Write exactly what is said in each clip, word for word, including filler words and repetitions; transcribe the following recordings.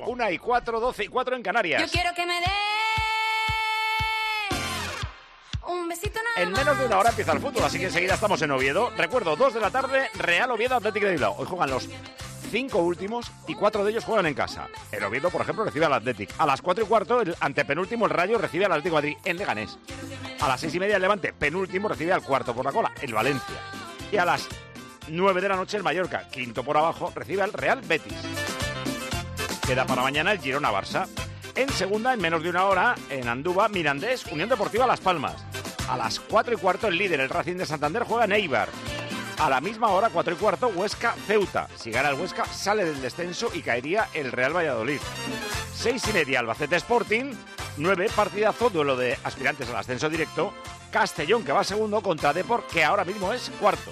Una y cuatro, doce y cuatro en Canarias. Yo quiero que me dé un besito nada En menos de una hora empieza el fútbol, así que enseguida estamos en Oviedo. Recuerdo, dos de la tarde, Real Oviedo, Atlético de Bilbao. Hoy juegan los cinco últimos y cuatro de ellos juegan en casa. El Oviedo, por ejemplo, recibe al Athletic. A las cuatro y cuarto, el antepenúltimo, el Rayo, recibe al Atlético de Madrid en Leganés. A las seis y media, el Levante, penúltimo, recibe al cuarto por la cola, el Valencia. Y a las nueve de la noche, el Mallorca, quinto por abajo, recibe al Real Betis. Queda para mañana el Girona-Barça. En segunda, en menos de una hora, en Andúba, Mirandés, Unión Deportiva Las Palmas. A las cuatro y cuarto, el líder, el Racing de Santander, juega en Eibar. A la misma hora, cuatro y cuarto, Huesca-Ceuta. Si gana el Huesca, sale del descenso y caería el Real Valladolid. Seis y media, Albacete Sporting. Nueve, partidazo, duelo de aspirantes al ascenso directo. Castellón, que va segundo, contra Depor, que ahora mismo es cuarto.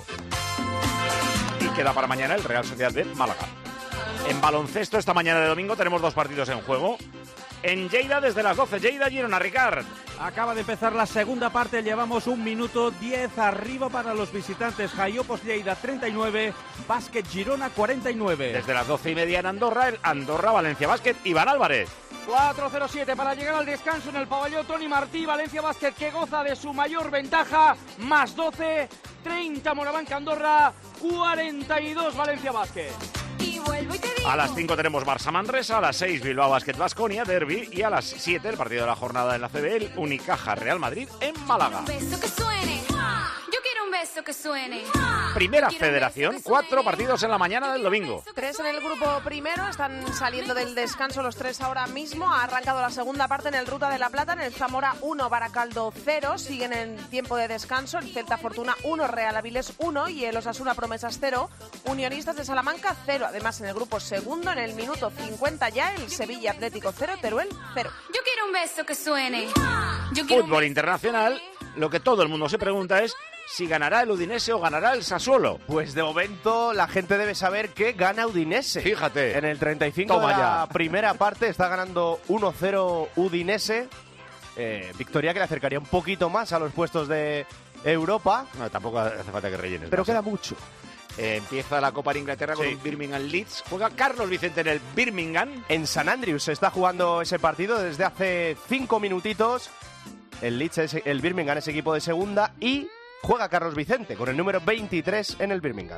Y queda para mañana el Real Sociedad de Málaga. En baloncesto, esta mañana de domingo, tenemos dos partidos en juego. En Lleida, desde las doce, Lleida, Girona, Ricard. Acaba de empezar la segunda parte, llevamos un minuto diez arriba para los visitantes. Jaiopos Lleida treinta y nueve, Básquet Girona cuarenta y nueve. Desde las doce y media en Andorra, el Andorra Valencia Básquet, Iván Álvarez. cuatro cero siete para llegar al descanso en el pabellón Toni Martí. Valencia Básquet, que goza de su mayor ventaja, más doce, treinta Moraván Andorra, cuarenta y dos Valencia Básquet. y vuelvo y te digo. A las cinco tenemos Barça Manresa, a las seis Bilbao Basket Baskonia, Derby, y a las siete el partido de la jornada en la C B, el Unicaja Real Madrid en Málaga. Un beso que suene. Yo quiero un beso que suene. Primera Quiero un Federación, beso que cuatro suene. partidos en la mañana del domingo. Tres en el grupo primero, están saliendo del descanso los tres ahora mismo. Ha arrancado la segunda parte en el Ruta de la Plata, en el Zamora uno, Baracaldo cero. Siguen en tiempo de descanso el Celta Fortuna uno, Real Avilés uno y el Osasuna Promesas cero. Unionistas de Salamanca cero. Además, en el grupo segundo, en el minuto cincuenta ya, el Sevilla Atlético cero, Teruel cero. Yo quiero un beso que suene. Yo quiero un Fútbol beso internacional, lo que todo el mundo se pregunta es si ganará el Udinese o ganará el Sassuolo. Pues de momento la gente debe saber que gana Udinese. Fíjate. En el treinta y cinco Toma de la ya. primera parte está ganando uno cero Udinese. Eh, victoria que le acercaría un poquito más a los puestos de Europa. No, tampoco hace falta que rellenes. Pero más, queda ¿eh? mucho. Eh, empieza la Copa de Inglaterra con Sí. un Birmingham Leeds. Juega Carlos Vicente en el Birmingham. En San Andrews se está jugando ese partido desde hace cinco minutitos. El Leeds es, el Birmingham es equipo de segunda y juega Carlos Vicente con el número veintitrés en el Birmingham.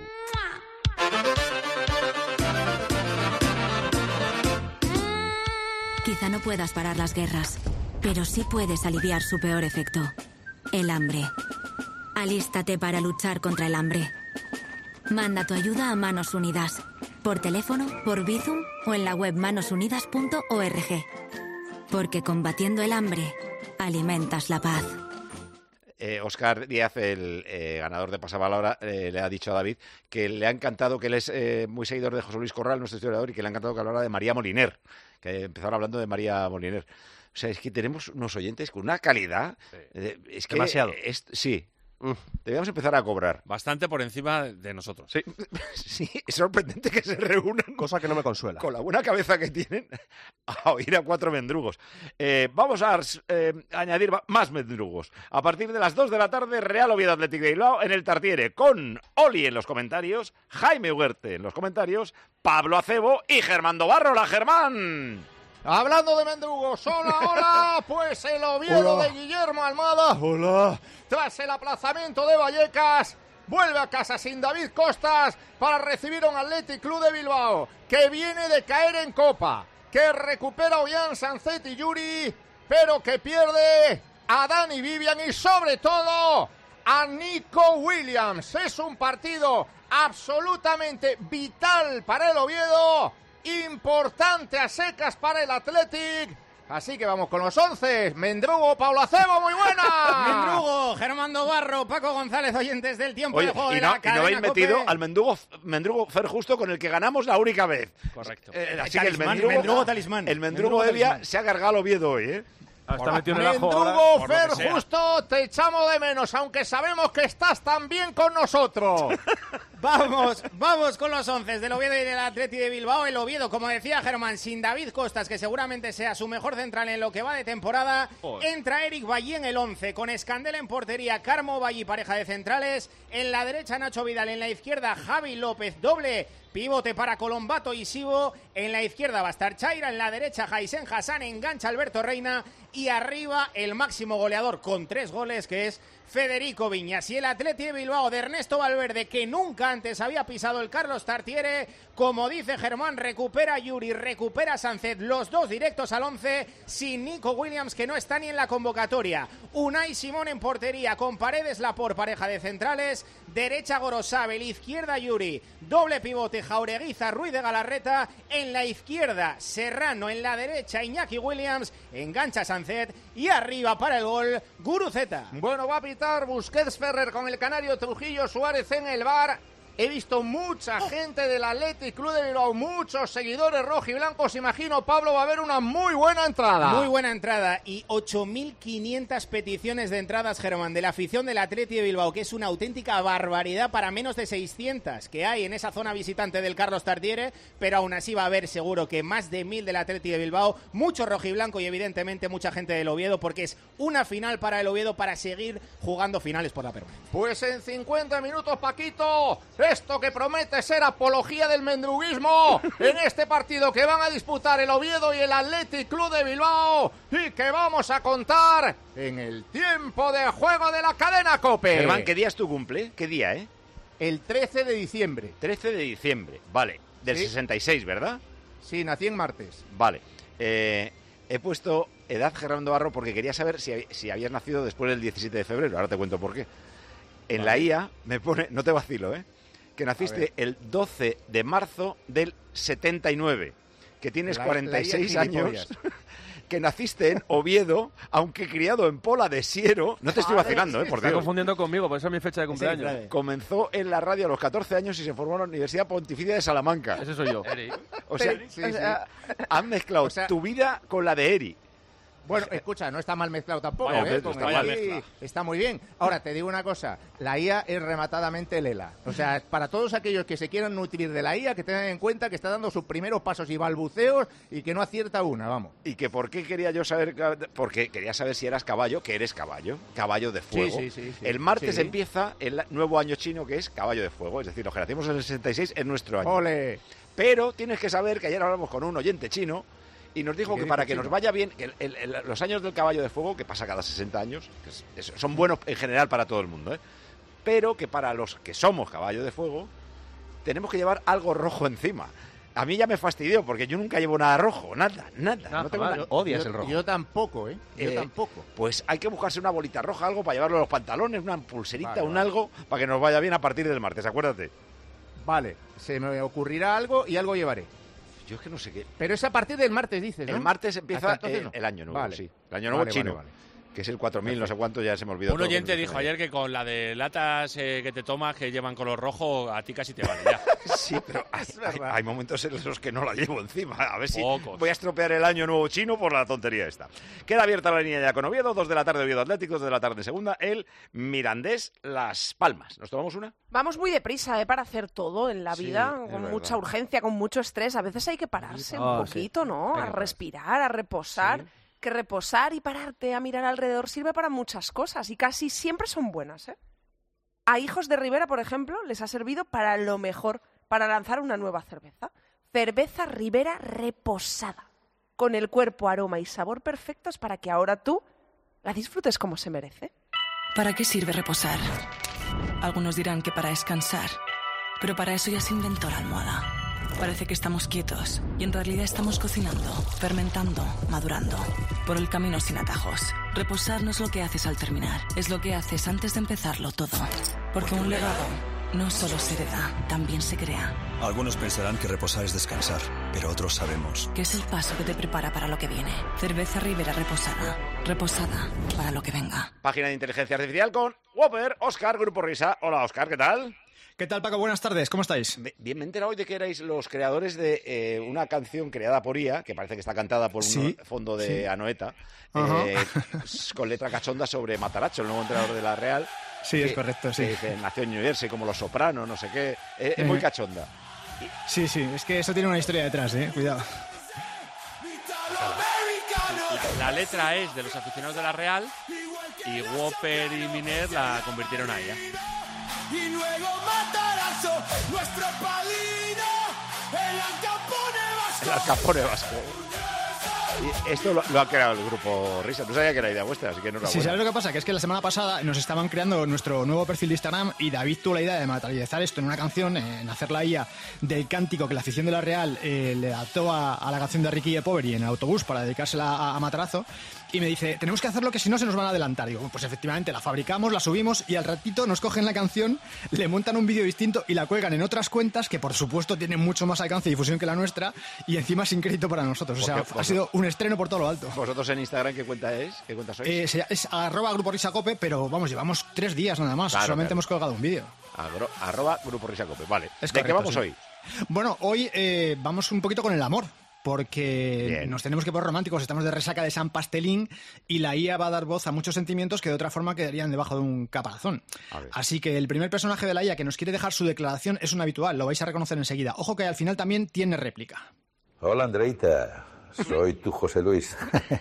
Quizá no puedas parar las guerras, pero sí puedes aliviar su peor efecto, el hambre. Alístate para luchar contra el hambre. Manda tu ayuda a Manos Unidas, por teléfono, por Bizum o en la web manos unidas punto org. Porque combatiendo el hambre, alimentas la paz. Eh, Óscar Díaz, el eh, ganador de Pasapalabra, eh, le ha dicho a David que le ha encantado, que él es eh, muy seguidor de José Luis Corral, nuestro historiador, y que le ha encantado que hablara de María Moliner, que empezaron hablando de María Moliner. O sea, es que tenemos unos oyentes con una calidad. eh, es que Demasiado. es- sí. Debíamos empezar a cobrar. Bastante por encima de nosotros. Sí, Sí, es sorprendente que se reúnan cosa que no me consuela. con la buena cabeza que tienen a oír a cuatro mendrugos. Eh, vamos a eh, añadir va- más mendrugos. A partir de las dos de la tarde, Real Oviedo Atlético de Bilbao en el Tartiere, con Oli en los comentarios, Jaime Huerte en los comentarios, Pablo Acebo y Germán Dobarro. ¡Hola, Germán! Hablando de mendrugos, hola, hola, pues el Oviedo Hola. de Guillermo Almada, hola, tras el aplazamiento de Vallecas, vuelve a casa sin David Costas para recibir a un Athletic Club de Bilbao, que viene de caer en Copa, que recupera a Ollán, Sancet y Yuri, pero que pierde a Dani Vivian y sobre todo a Nico Williams. Es un partido absolutamente vital para el Oviedo, importante a secas para el Athletic. Así que vamos con los once. Mendrugo, Pablo Acebo, muy buena. Mendrugo, Germán Dobarro, Paco González, oyentes del tiempo Oye, de juego y de no, la y no cadena habéis metido COPE. al mendrugo, mendrugo Fer Justo con el que ganamos la única vez. Correcto. Eh, así que el Talismán, mendrugo, mendrugo talismán. el mendrugo, Mendrugo Evia talismán. se ha cargado al Oviedo hoy, ¿eh? Está metido en el ajo ahora. Mendrugo, por lo Fer que sea. Justo, te echamos de menos, aunque sabemos que estás también con nosotros. Vamos, vamos con los once del Oviedo y del Atleti de Bilbao. El Oviedo, como decía Germán, sin David Costas, que seguramente sea su mejor central en lo que va de temporada. Oh. Entra Eric Bailly en el once, con Escandel en portería, Carmo Bailly, pareja de centrales. En la derecha Nacho Vidal, en la izquierda Javi López, doble pivote para Colombato y Sibo. En la izquierda va a estar Chaira, en la derecha Jaisen Hassan, engancha Alberto Reina. Y arriba el máximo goleador con tres goles, que es Federico Viñas. Y el Atleti de Bilbao de Ernesto Valverde, que nunca antes había pisado el Carlos Tartiere, como dice Germán, recupera Yuri, recupera Sánchez, los dos directos al once, sin Nico Williams, que no está ni en la convocatoria. Unai Simón en portería, con Paredes Lapor, pareja de centrales, derecha Gorosabel, izquierda Yuri, doble pivote Jaureguiza, Ruiz de Galarreta, en la izquierda Serrano, en la derecha Iñaki Williams, engancha Sánchez, y arriba para el gol Guruceta. Bueno, va a pitar Busquets Ferrer con el canario Trujillo Suárez en el bar. He visto mucha gente del Athletic Club de Bilbao, muchos seguidores rojiblancos. Imagino, Pablo, va a haber una muy buena entrada. Muy buena entrada y ocho mil quinientas peticiones de entradas, Germán, de la afición del Athletic de Bilbao, que es una auténtica barbaridad para menos de seiscientas que hay en esa zona visitante del Carlos Tartiere, pero aún así va a haber seguro que más de mil del Athletic de Bilbao, mucho rojiblanco y evidentemente mucha gente del Oviedo, porque es una final para el Oviedo para seguir jugando finales por la permanencia. Pues en cincuenta minutos, Paquito, esto que promete ser apología del mendruguismo en este partido que van a disputar el Oviedo y el Athletic Club de Bilbao, y que vamos a contar en el tiempo de juego de la cadena COPE. Germán, ¿qué día es tu cumple? ¿Qué día, eh? El trece de diciembre. trece de diciembre, vale. Del ¿Sí? sesenta y seis, ¿verdad? Sí, nací en martes. Vale. Eh, he puesto edad Gerardo Barro porque quería saber si, si habías nacido después del diecisiete de febrero. Ahora te cuento por qué. En vale. La I A me pone, no te vacilo, ¿eh? Que naciste el doce de marzo del setenta y nueve, que tienes la, cuarenta y seis años, que naciste en Oviedo, aunque criado en Pola de Siero. No te estoy vacilando, ¿eh? Por Está confundiendo conmigo, por eso es mi fecha de cumpleaños. Sí, comenzó en la radio a los catorce años y se formó en la Universidad Pontificia de Salamanca. Ese soy yo. O sea, sí, sí. Han mezclado o sea, tu vida con la de Eri. Bueno, escucha, no está mal mezclado tampoco, vaya, ¿eh? Está, mal mezclado. Está muy bien. Ahora, te digo una cosa, la I A es rematadamente lela. O sea, para todos aquellos que se quieran nutrir de la I A, que tengan en cuenta que está dando sus primeros pasos y balbuceos y que no acierta una, vamos. ¿Y que por qué quería yo saber? Porque quería saber si eras caballo, que eres caballo, caballo de fuego. Sí, sí, sí, sí. El martes sí. empieza el nuevo año chino, que es caballo de fuego, es decir, lo que nacimos en el sesenta y seis es nuestro año. ¡Ole! Pero tienes que saber que ayer hablamos con un oyente chino y nos dijo que para que chino? nos vaya bien, el, el, el, los años del caballo de fuego, que pasa cada sesenta años, que es, es, son buenos en general para todo el mundo, ¿eh? Pero que para los que somos caballo de fuego, tenemos que llevar algo rojo encima. A mí ya me fastidió, porque yo nunca llevo nada rojo, nada, nada. No, no tengo nada. Yo, odias yo, el rojo. Yo tampoco, ¿eh? Yo eh, tampoco. Pues hay que buscarse una bolita roja, algo para llevarlo a los pantalones, una pulserita, vale, un vale. algo, para que nos vaya bien a partir del martes, acuérdate. Vale, se me ocurrirá algo y algo llevaré. Yo es que no sé qué. Pero es a partir del martes, dices, ¿no? El martes empieza el, no. el año nuevo, vale. sí. El año nuevo vale, chino. Vale, vale. Que es el cuatro mil, no sé cuánto, ya se me olvidó. Un todo oyente dijo ayer que con la de latas eh, que te tomas, que llevan color rojo, a ti casi te vale ya. Sí, pero hay, hay, hay momentos en los que no la llevo encima. A ver si Pocos. voy a estropear el año nuevo chino por la tontería esta. Queda abierta la línea ya con Oviedo, dos de la tarde Oviedo Atlético, dos de la tarde segunda, el Mirandés Las Palmas. ¿Nos tomamos una? Vamos muy deprisa, ¿eh? Para hacer todo en la vida, sí, con verdad. mucha urgencia, con mucho estrés. A veces hay que pararse Oh, un poquito, sí. ¿no? Venga, a respirar, a reposar. Sí. Que reposar y pararte a mirar alrededor sirve para muchas cosas y casi siempre son buenas, ¿eh? A Hijos de Ribera, por ejemplo, les ha servido para lo mejor, para lanzar una nueva cerveza. Cerveza Ribera reposada, con el cuerpo, aroma y sabor perfectos para que ahora tú la disfrutes como se merece. ¿Para qué sirve reposar? Algunos dirán que para descansar, pero para eso ya se inventó la almohada. Parece que estamos quietos y en realidad estamos cocinando, fermentando, madurando. Por el camino sin atajos. Reposar no es lo que haces al terminar, es lo que haces antes de empezarlo todo. Porque un legado no solo se hereda, también se crea. Algunos pensarán que reposar es descansar, pero otros sabemos que es el paso que te prepara para lo que viene. Cerveza Ribera reposada, reposada para lo que venga. Página de inteligencia artificial con Whopper, Óscar, Grupo Risa. Hola, Óscar, ¿qué tal? ¿Qué tal, Paco? Buenas tardes, ¿cómo estáis? Bien, me he enterado hoy de que erais los creadores de eh, una canción creada por I A, que parece que está cantada por sí, un fondo de sí. Anoeta, eh, con letra cachonda sobre Matarazzo, el nuevo entrenador de la Real. Sí, es correcto, sí. Que dice, nació en New Jersey, como Los Sopranos, no sé qué. Es, es muy cachonda. Sí, sí, es que eso tiene una historia detrás, ¿eh? Cuidado. La, la letra es de los aficionados de la Real y Whopper y Miner la convirtieron a ella. Y luego Matarazo, nuestro padrino, el Alcapone Vasco. El Alcapone Vasco. Y esto lo, lo ha creado el grupo Risa. No sabía que era idea vuestra, así que no era Sí, ¿sabes lo que pasa? Que es que la semana pasada nos estaban creando nuestro nuevo perfil de Instagram y David tuvo la idea de materializar esto en una canción, en hacer la I A del cántico que la afición de la Real eh, le adaptó a, a la canción de Ricky y Poveri en el autobús para dedicársela a, a Matarazo. Y me dice, tenemos que hacerlo que si no se nos van a adelantar. Digo, pues efectivamente, la fabricamos, la subimos y al ratito nos cogen la canción, le montan un vídeo distinto y la cuelgan en otras cuentas que por supuesto tienen mucho más alcance y difusión que la nuestra y encima sin crédito para nosotros. O sea, ha sido un estreno por todo lo alto. ¿Vosotros en Instagram qué cuenta es? ¿Qué cuenta sois? Eh, se- es arroba Grupo Risa Cope, pero vamos, llevamos tres días nada más. Claro, Solamente claro. hemos colgado un vídeo. Agro- arroba Grupo Risa Cope, vale. Es ¿De qué correcto, vamos sí. hoy? Bueno, hoy eh, vamos un poquito con el amor. Porque Bien. nos tenemos que poner románticos, estamos de resaca de San Pastelín y la I A va a dar voz a muchos sentimientos que de otra forma quedarían debajo de un caparazón. A ver. Así que el primer personaje de la I A que nos quiere dejar su declaración es un habitual, lo vais a reconocer enseguida. Ojo que al final también tiene réplica. Hola, Andreita. Soy tu José Luis.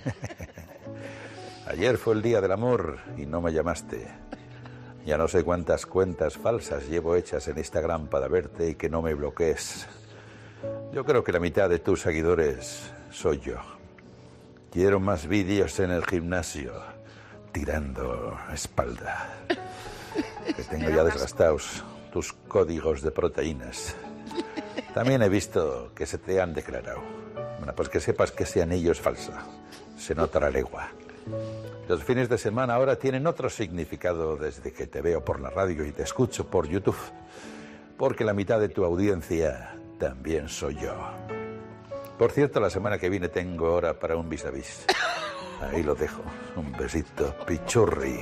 Ayer fue el día del amor y no me llamaste. Ya no sé cuántas cuentas falsas llevo hechas en Instagram para verte y que no me bloquees. Yo creo que la mitad de tus seguidores soy yo. Quiero más vídeos en el gimnasio, tirando espalda. Que tengo ya desgastados tus códigos de proteínas. También he visto que se te han declarado. Bueno, pues que sepas que ese anillo es falsa. Se nota la legua. Los fines de semana ahora tienen otro significado desde que te veo por la radio y te escucho por YouTube. Porque la mitad de tu audiencia también soy yo. Por cierto, la semana que viene tengo hora para un vis a vis. Ahí lo dejo. Un besito, pichurri.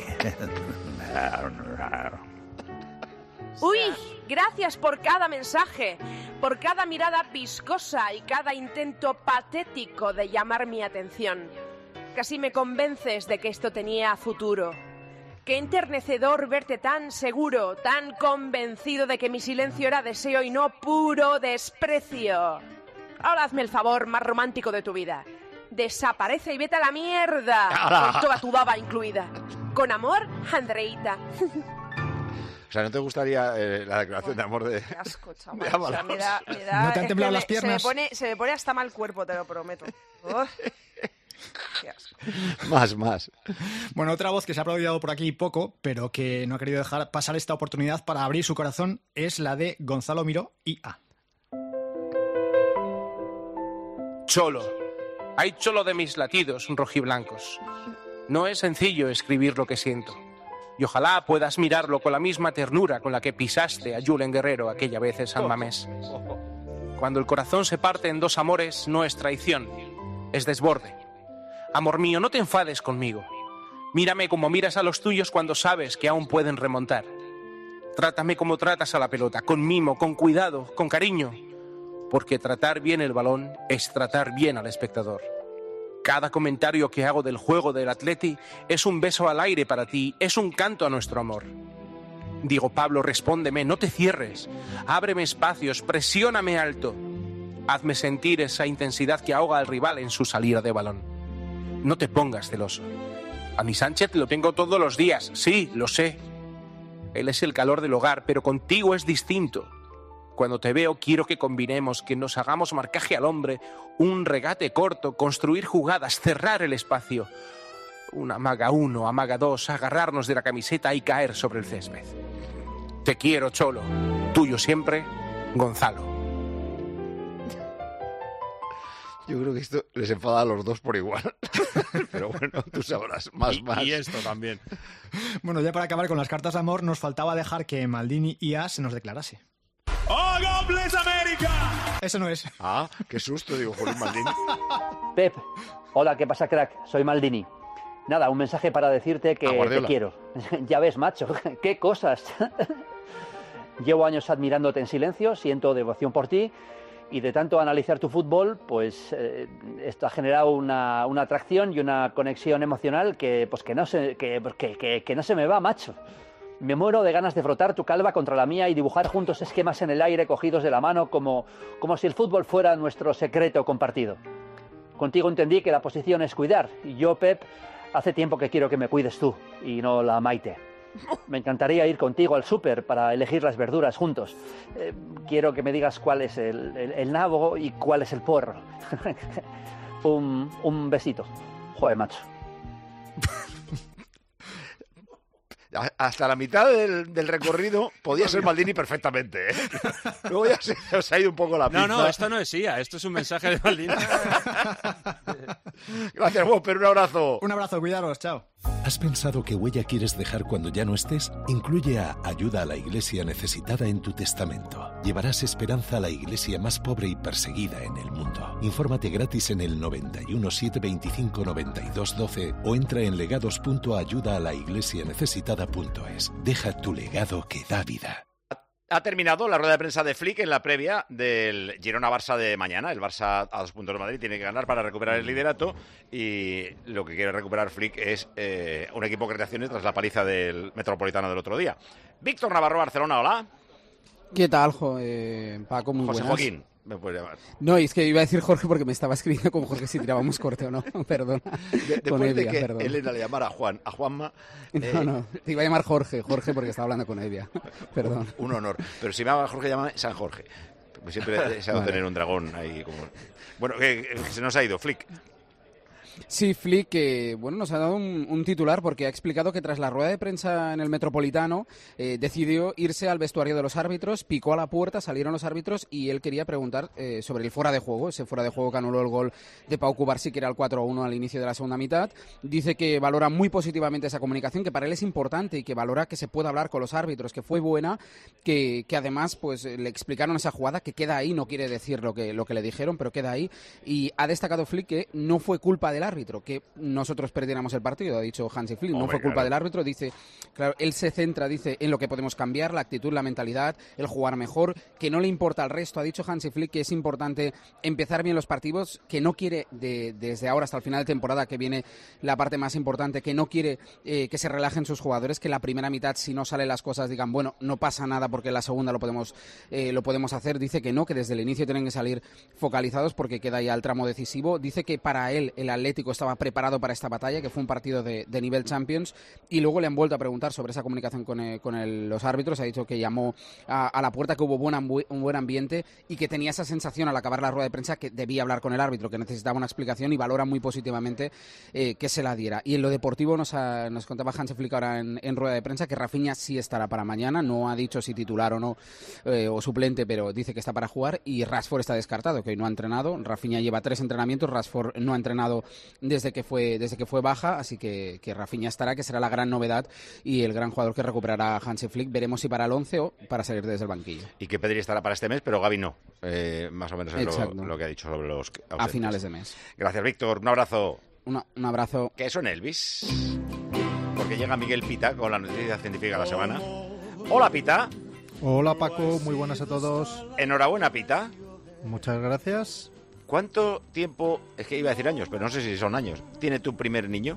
Uy, gracias por cada mensaje, por cada mirada viscosa y cada intento patético de llamar mi atención. Casi me convences de que esto tenía futuro. Qué enternecedor verte tan seguro, tan convencido de que mi silencio era deseo y no puro desprecio. Ahora hazme el favor más romántico de tu vida. Desaparece y vete a la mierda, ¡Hala! con toda tu baba incluida. Con amor, Andreita. O sea, ¿no te gustaría eh, la declaración de amor de, Qué asco, de chaval. Ábalos? O sea, me da, me da- ¿No te han es temblado que las me- piernas? Se me, pone, se me pone hasta mal cuerpo, te lo prometo. Uf. Qué asco. Más, más. Bueno, otra voz que se ha aplaudido por aquí poco, pero que no ha querido dejar pasar esta oportunidad para abrir su corazón, es la de Gonzalo Miró I A. Cholo. Hay cholo de mis latidos rojiblancos. No es sencillo escribir lo que siento. Y ojalá puedas mirarlo con la misma ternura con la que pisaste a Julen Guerrero aquella vez en San Mamés. Cuando el corazón se parte en dos amores, no es traición, es desborde. Amor mío, no te enfades conmigo. Mírame como miras a los tuyos cuando sabes que aún pueden remontar. Trátame como tratas a la pelota, con mimo, con cuidado, con cariño. Porque tratar bien el balón es tratar bien al espectador. Cada comentario que hago del juego del Atleti es un beso al aire para ti, es un canto a nuestro amor. Digo, Pablo, respóndeme, no te cierres. Ábreme espacios, presióname alto. Hazme sentir esa intensidad que ahoga al rival en su salida de balón. No te pongas celoso. A mi Sánchez lo tengo todos los días, sí, lo sé. Él es el calor del hogar, pero contigo es distinto. Cuando te veo quiero que combinemos, que nos hagamos marcaje al hombre, un regate corto, construir jugadas, cerrar el espacio. Un amaga uno, amaga dos, agarrarnos de la camiseta y caer sobre el césped. Te quiero, Cholo. Tuyo siempre, Gonzalo. Yo creo que esto les enfada a los dos por igual. Pero bueno, tú sabrás. Más, Y- más. y esto también. Bueno, ya para acabar con las cartas de amor, nos faltaba dejar que Maldini I A se nos declarase. ¡Oh, God bless America! Eso no es. Ah, qué susto, digo, Julián Maldini. Pep, hola, ¿qué pasa, crack? Soy Maldini. Nada, un mensaje para decirte que A te Guardiola. quiero. Ya ves, macho, qué cosas. Llevo años admirándote en silencio, siento devoción por ti y de tanto analizar tu fútbol, pues eh, esto ha generado una, una atracción y una conexión emocional que, pues, que, no se, que, que, que, que no se me va, macho. Me muero de ganas de frotar tu calva contra la mía y dibujar juntos esquemas en el aire cogidos de la mano como, como si el fútbol fuera nuestro secreto compartido. Contigo entendí que la posición es cuidar y yo, Pep, hace tiempo que quiero que me cuides tú y no la Maite. Me encantaría ir contigo al súper para elegir las verduras juntos. Eh, quiero que me digas cuál es el, el, el nabo y cuál es el porro. un, un besito. Joder, macho. Hasta la mitad del, del recorrido podía ser Maldini perfectamente, ¿eh? Luego ya se, se ha ido un poco la pinza. No, no, esto no es I A, esto es un mensaje de Maldini. Gracias, Whopper, un abrazo. Un abrazo, cuidaros, chao. ¿Has pensado qué huella quieres dejar cuando ya no estés? Incluye a Ayuda a la Iglesia Necesitada en tu testamento. Llevarás esperanza a la iglesia más pobre y perseguida en el mundo. Infórmate gratis en el noventa y uno, setecientos veinticinco, noventa y dos, doce o entra en legados punto ayuda a la iglesia necesitada punto es. Deja tu legado que da vida. Ha terminado la rueda de prensa de Flick en la previa del Girona-Barça de mañana. El Barça a dos puntos de Madrid tiene que ganar para recuperar el liderato y lo que quiere recuperar Flick es eh, un equipo que reaccione tras la paliza del Metropolitano del otro día. Víctor Navarro, Barcelona, hola. ¿Qué tal, jo, eh, Paco? Muy José buenas. Joaquín, me puedes llamar. No, es que iba a decir Jorge porque me estaba escribiendo con Jorge si tirábamos corte o no. Perdona. De, después con Evia, de que perdón. Elena le llamara a Juan, a Juanma... No, eh, no, te iba a llamar Jorge, Jorge porque estaba hablando con Evia. Perdón. Un, un honor. Pero si me llama Jorge, llama San Jorge. Siempre he deseado Vale. tener un dragón ahí como... Bueno, que, que se nos ha ido, Flick. Sí, Flick, que bueno, nos ha dado un, un titular porque ha explicado que tras la rueda de prensa en el Metropolitano eh, decidió irse al vestuario de los árbitros, picó a la puerta, salieron los árbitros y él quería preguntar eh, sobre el fuera de juego, ese fuera de juego que anuló el gol de Pau Cubarsí, que era el cuatro a uno al inicio de la segunda mitad. Dice que valora muy positivamente esa comunicación, que para él es importante y que valora que se pueda hablar con los árbitros, que fue buena, que, que además pues le explicaron esa jugada, que queda ahí, no quiere decir lo que, lo que le dijeron, pero queda ahí. Y ha destacado Flick que no fue culpa del árbitro, que nosotros perdiéramos el partido, ha dicho Hansi Flick, no Hombre, fue culpa claro. del árbitro, dice, claro, él se centra, dice, en lo que podemos cambiar, la actitud, la mentalidad, el jugar mejor, que no le importa al resto, ha dicho Hansi Flick que es importante empezar bien los partidos, que no quiere, de, desde ahora hasta el final de temporada, que viene la parte más importante, que no quiere eh, que se relajen sus jugadores, que la primera mitad, si no salen las cosas, digan, bueno, no pasa nada porque en la segunda lo podemos, eh, lo podemos hacer, dice que no, que desde el inicio tienen que salir focalizados porque queda ya el tramo decisivo, dice que para él el Atlético estaba preparado para esta batalla, que fue un partido de, de nivel Champions, y luego le han vuelto a preguntar sobre esa comunicación con, eh, con el, los árbitros, ha dicho que llamó a, a la puerta, que hubo buen ambu- un buen ambiente y que tenía esa sensación al acabar la rueda de prensa que debía hablar con el árbitro, que necesitaba una explicación y valora muy positivamente eh, que se la diera. Y en lo deportivo nos, ha, nos contaba Hansi Flick ahora en, en rueda de prensa que Rafinha sí estará para mañana, no ha dicho si titular o no, eh, o suplente, pero dice que está para jugar, y Rashford está descartado, que hoy no ha entrenado. Rafinha lleva tres entrenamientos, Rashford no ha entrenado desde que fue desde que fue baja, así que, que Rafinha estará, que será la gran novedad y el gran jugador que recuperará Hansi Flick. Veremos si para el once o para salir desde el banquillo. Y que Pedri estará para este mes, pero Gavi no. Eh, más o menos es Exacto. lo, lo que ha dicho sobre los ausentes. A finales de mes. Gracias, Víctor. Un abrazo. Una, un abrazo. Que son Elvis. Porque llega Miguel Pita con la noticia científica de la semana. Hola, Pita. Hola, Paco. Muy buenas a todos. Enhorabuena, Pita. Muchas gracias. ¿Cuánto tiempo, es que iba a decir años, pero no sé si son años, tiene tu primer niño?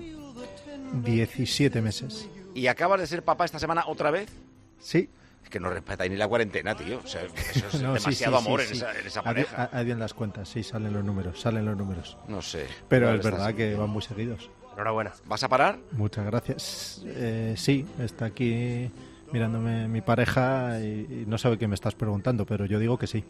diecisiete meses. ¿Y acabas de ser papá esta semana otra vez? Sí. Es que no respetáis ni la cuarentena, tío. O sea, eso es No, sí, demasiado sí, amor sí, en, sí. esa, en esa Haz pareja. bien- haz bien las cuentas, sí, salen los números, salen los números. No sé. Pero Igual es estás- verdad que van muy seguidos. Enhorabuena. ¿Vas a parar? Muchas gracias. Eh, sí, está aquí mirándome mi pareja y, y no sabe qué me estás preguntando, pero yo digo que sí.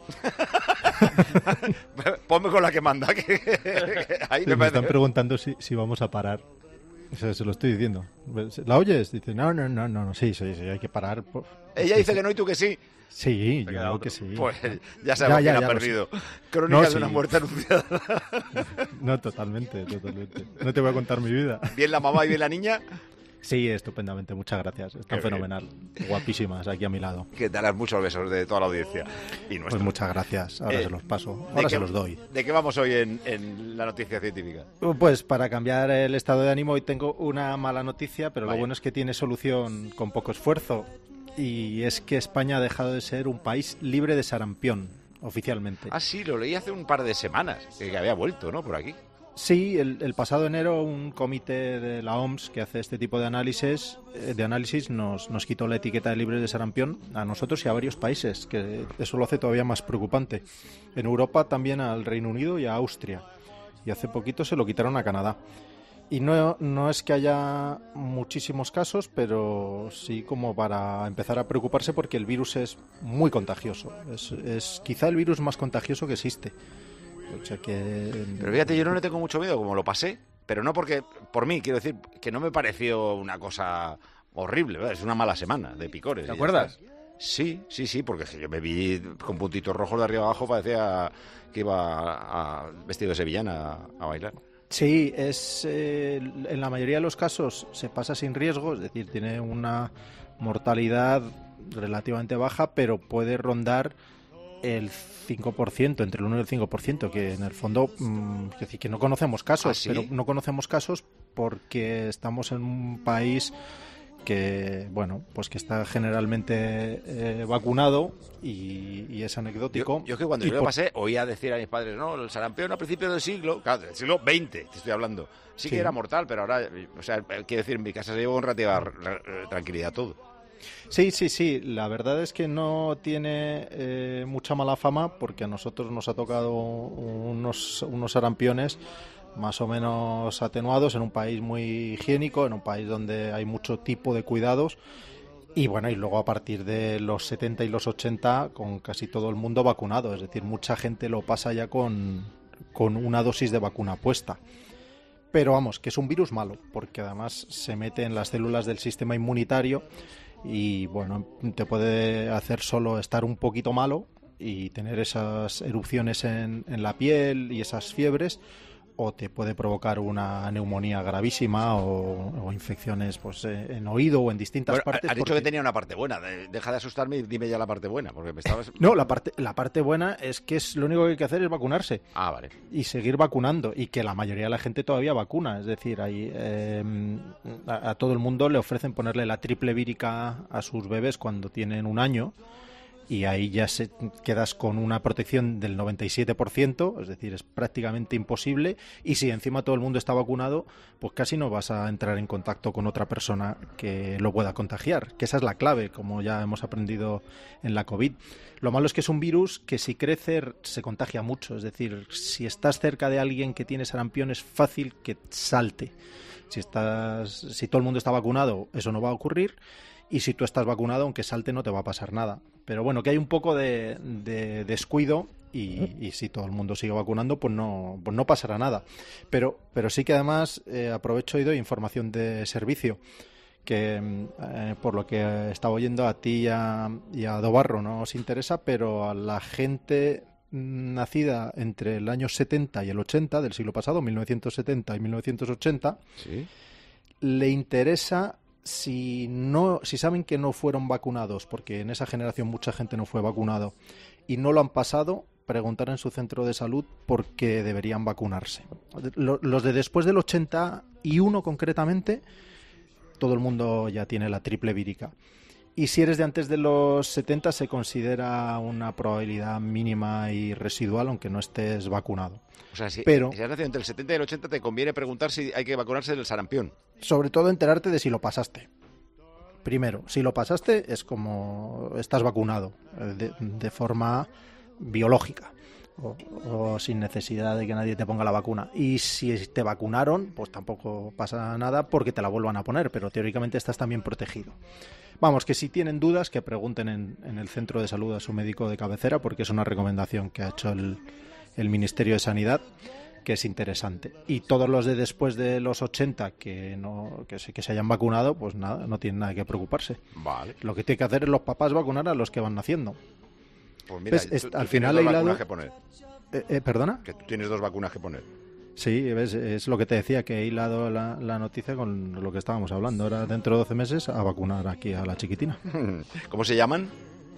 Ponme con la que manda. Que, que ahí Sí, me me parece- están preguntando si, si vamos a parar. O sea, se lo estoy diciendo. ¿La oyes? Dice, no, no, no, no, no. Sí, sí, sí, hay que parar. por- Ella dice que no y tú que sí. Sí, yo digo que sí. Pues ya sabemos quién ha lo perdido. sé. Crónicas No, de una sí. muerte anunciada. No, totalmente, totalmente. No te voy a contar mi vida. Bien la mamá y bien la niña. Sí, estupendamente, muchas gracias. Están Qué fenomenal. Guapísimas aquí a mi lado. Que te darás muchos besos de toda la audiencia. Y nuestra. Pues muchas gracias. Ahora Eh, se los paso. ¿de Ahora qué- se los doy. ¿De qué vamos hoy en, en la noticia científica? Pues para cambiar el estado de ánimo hoy tengo una mala noticia, pero Vaya. lo bueno es que tiene solución con poco esfuerzo. Y es que España ha dejado de ser un país libre de sarampión, oficialmente. Ah, sí, lo leí hace un par de semanas, que había vuelto, ¿no? Por aquí. Sí, el, el pasado enero un comité de la O M S que hace este tipo de análisis, de análisis nos, nos quitó la etiqueta de libres de sarampión a nosotros y a varios países, que eso lo hace todavía más preocupante. En Europa también al Reino Unido y a Austria. Y hace poquito se lo quitaron a Canadá. Y no, no es que haya muchísimos casos, pero sí como para empezar a preocuparse porque el virus es muy contagioso. Es, es quizá el virus más contagioso que existe. O sea que... Pero fíjate, yo no le tengo mucho miedo, como lo pasé, pero no porque, por mí, quiero decir, que no me pareció una cosa horrible, ¿verdad? Es una mala semana de picores. ¿Te acuerdas? Sí, sí, sí, porque yo me vi con puntitos rojos de arriba abajo, parecía que iba a, a, vestido de sevillana a, a bailar. Sí, es eh, en la mayoría de los casos se pasa sin riesgo, es decir, tiene una mortalidad relativamente baja, pero puede rondar el cinco por ciento, entre el uno y el cinco por ciento, que en el fondo, mmm, es decir, que no conocemos casos, ¿Ah, sí? pero no conocemos casos porque estamos en un país que, bueno, pues que está generalmente eh, vacunado y, y es anecdótico. Yo, yo que cuando y yo lo por... pasé, oía decir a mis padres, no, el sarampión a principios del siglo, claro, del siglo veinte, te estoy hablando, sí, sí que era mortal, pero ahora, o sea, quiero decir, en mi casa se llevó con relativa tranquilidad todo. Sí, sí, sí. La verdad es que no tiene eh, mucha mala fama porque a nosotros nos ha tocado unos, unos sarampiones más o menos atenuados en un país muy higiénico, en un país donde hay mucho tipo de cuidados y bueno, y luego a partir de los setenta y los ochenta con casi todo el mundo vacunado, es decir, mucha gente lo pasa ya con, con una dosis de vacuna puesta. Pero vamos, que es un virus malo porque además se mete en las células del sistema inmunitario y bueno, te puede hacer solo estar un poquito malo y tener esas erupciones en, en la piel y esas fiebres, o te puede provocar una neumonía gravísima o, o infecciones pues en oído o en distintas bueno, partes. Has dicho porque... que tenía una parte buena. Deja de asustarme y dime ya la parte buena, porque me estabas... No, la parte, la parte buena es que es lo único que hay que hacer es vacunarse. Ah, vale. Y seguir vacunando, y que la mayoría de la gente todavía vacuna. Es decir, ahí eh, a, a todo el mundo le ofrecen ponerle la triple vírica a sus bebés cuando tienen un año, y ahí ya se quedas con una protección del noventa y siete por ciento, es decir, es prácticamente imposible, y si encima todo el mundo está vacunado, pues casi no vas a entrar en contacto con otra persona que lo pueda contagiar, que esa es la clave, como ya hemos aprendido en la COVID. Lo malo es que es un virus que si crece se contagia mucho, es decir, si estás cerca de alguien que tiene sarampión es fácil que salte. Si estás, si todo el mundo está vacunado, eso no va a ocurrir. Y si tú estás vacunado, aunque salte, no te va a pasar nada. Pero bueno, que hay un poco de, de descuido y, y si todo el mundo sigue vacunando, pues no, pues no pasará nada. Pero, pero sí que además eh, aprovecho y doy información de servicio, que eh, por lo que estaba oyendo a ti y a, y a Dobarro no os interesa, pero a la gente nacida entre el año setenta y el ochenta del siglo pasado, mil novecientos setenta y mil novecientos ochenta, ¿sí?, le interesa... Si no, si saben que no fueron vacunados, porque en esa generación mucha gente no fue vacunado, y no lo han pasado, preguntar en su centro de salud por qué deberían vacunarse. Los de después del ochenta y uno concretamente, todo el mundo ya tiene la triple vírica. Y si eres de antes de los setenta, se considera una probabilidad mínima y residual, aunque no estés vacunado. O sea, si, Pero, si has nacido entre el setenta y el ochenta, te conviene preguntar si hay que vacunarse del sarampión. Sobre todo enterarte de si lo pasaste. Primero, si lo pasaste es como estás vacunado, de, de forma biológica. O, o sin necesidad de que nadie te ponga la vacuna. Y si te vacunaron, pues tampoco pasa nada porque te la vuelvan a poner, pero teóricamente estás también protegido. Vamos, que si tienen dudas, que pregunten en, en el centro de salud a su médico de cabecera, porque es una recomendación que ha hecho el, el Ministerio de Sanidad, que es interesante. Y todos los de después de los ochenta que no que se, que se hayan vacunado, pues nada, no tienen nada que preocuparse. Vale. Lo que tiene que hacer es los papás vacunar a los que van naciendo. Pues mira, ¿Ves? tú, Es, al tú final tienes dos hilado... vacunas que poner. Eh, eh, ¿Perdona? Que tú tienes dos vacunas que poner. Sí, ¿ves? Es lo que te decía, que he hilado la, la noticia con lo que estábamos hablando. Ahora, dentro de doce meses, a vacunar aquí a la chiquitina. ¿Cómo se llaman?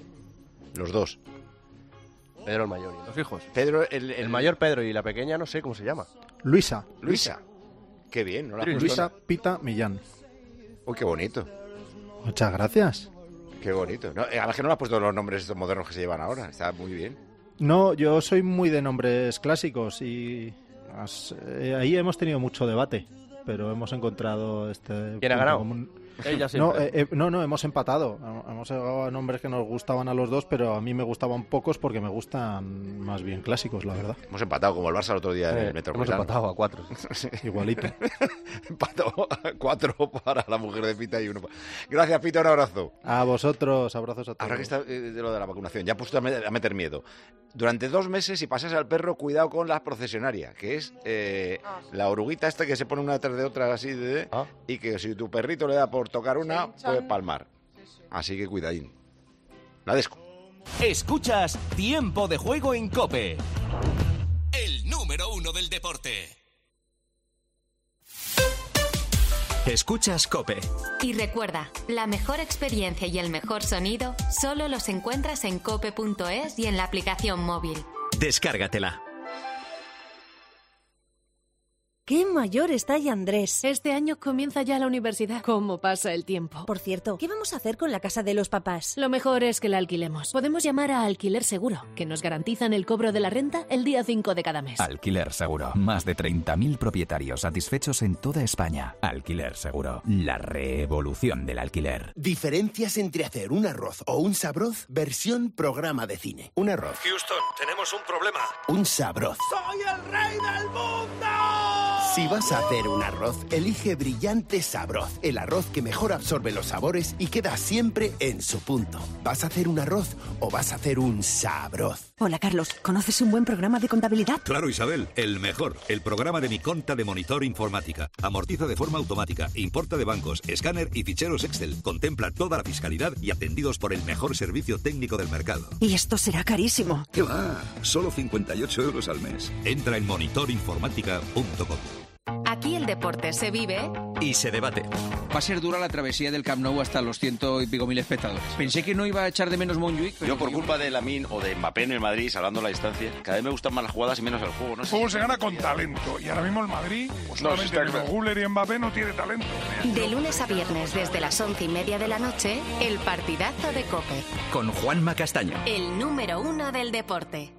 Los dos. Pedro el mayor y dos hijos. Pedro, el, el... el mayor Pedro y la pequeña no sé cómo se llama. Luisa. Luisa. Qué bien, ¿no? La Luisa Pita Millán. Uy, qué bonito. Muchas gracias. Qué bonito. No, a la que no le has puesto los nombres estos modernos que se llevan ahora. Está muy bien. No, yo soy muy de nombres clásicos y... Has- eh, ahí hemos tenido mucho debate, pero hemos encontrado este... ¿Quién ha punto ganado? común. Ella No, siempre. eh, eh, no, no, hemos empatado. Hemos llegado a nombres que nos gustaban a los dos, pero a mí me gustaban pocos porque me gustan más bien clásicos, la verdad. Hemos empatado como el Barça el otro día en Eh, el hemos Metropolitano. empatado a cuatro. Igualito. Empató a cuatro para la mujer de Pita y uno para... Gracias, Pita, un abrazo. A vosotros, abrazos a todos. Ahora que está eh, de lo de la vacunación, ya he puesto a me- a meter miedo. Durante dos meses, si pasas al perro, cuidado con la procesionaria, que es eh, la oruguita esta que se pone una detrás de otra así, de, y que si tu perrito le da por tocar una, puede palmar. Así que cuidadín. La desco. Escuchas Tiempo de Juego en COPE. El número uno del deporte. Escuchas COPE. Y recuerda, la mejor experiencia y el mejor sonido solo los encuentras en cope punto es y en la aplicación móvil. Descárgatela. ¡Qué mayor está ya Andrés! Este año comienza ya la universidad. ¿Cómo pasa el tiempo? Por cierto, ¿qué vamos a hacer con la casa de los papás? Lo mejor es que la alquilemos. Podemos llamar a Alquiler Seguro, que nos garantizan el cobro de la renta el día cinco de cada mes. Alquiler Seguro. Más de treinta mil propietarios satisfechos en toda España. Alquiler Seguro. La revolución del alquiler. Diferencias entre hacer un arroz o un sabroz, versión programa de cine. Un arroz, Houston, tenemos un problema. un sabroz. ¡Soy el rey del mundo! Si vas a hacer un arroz, elige Brillante Sabroz, el arroz que mejor absorbe los sabores y queda siempre en su punto. ¿Vas a hacer un arroz o vas a hacer un sabroz? Hola, Carlos. ¿Conoces un buen programa de contabilidad? Claro, Isabel, el mejor. El programa de mi conta de Monitor Informática. Amortiza de forma automática, importa de bancos, escáner y ficheros Excel. Contempla toda la fiscalidad y atendidos por el mejor servicio técnico del mercado. Y esto será carísimo. ¿Qué va? Solo cincuenta y ocho euros al mes. Entra en monitor informática punto com. Aquí el deporte se vive Y se debate. Va a ser dura la travesía del Camp Nou hasta los ciento y pico mil espectadores. Pensé que no iba a echar de menos Montjuic, pero... Yo por culpa de Lamine o de Mbappé en el Madrid, salvando la distancia, cada vez me gustan más las jugadas y menos el juego. No El sé. fútbol se gana con talento y ahora mismo el Madrid, pues No, solamente sí está Timo claro. Güler y Mbappé no tiene talento. de lunes a viernes desde las once y media de la noche, el partidazo de COPE. Con Juanma Castaño. El número uno del deporte.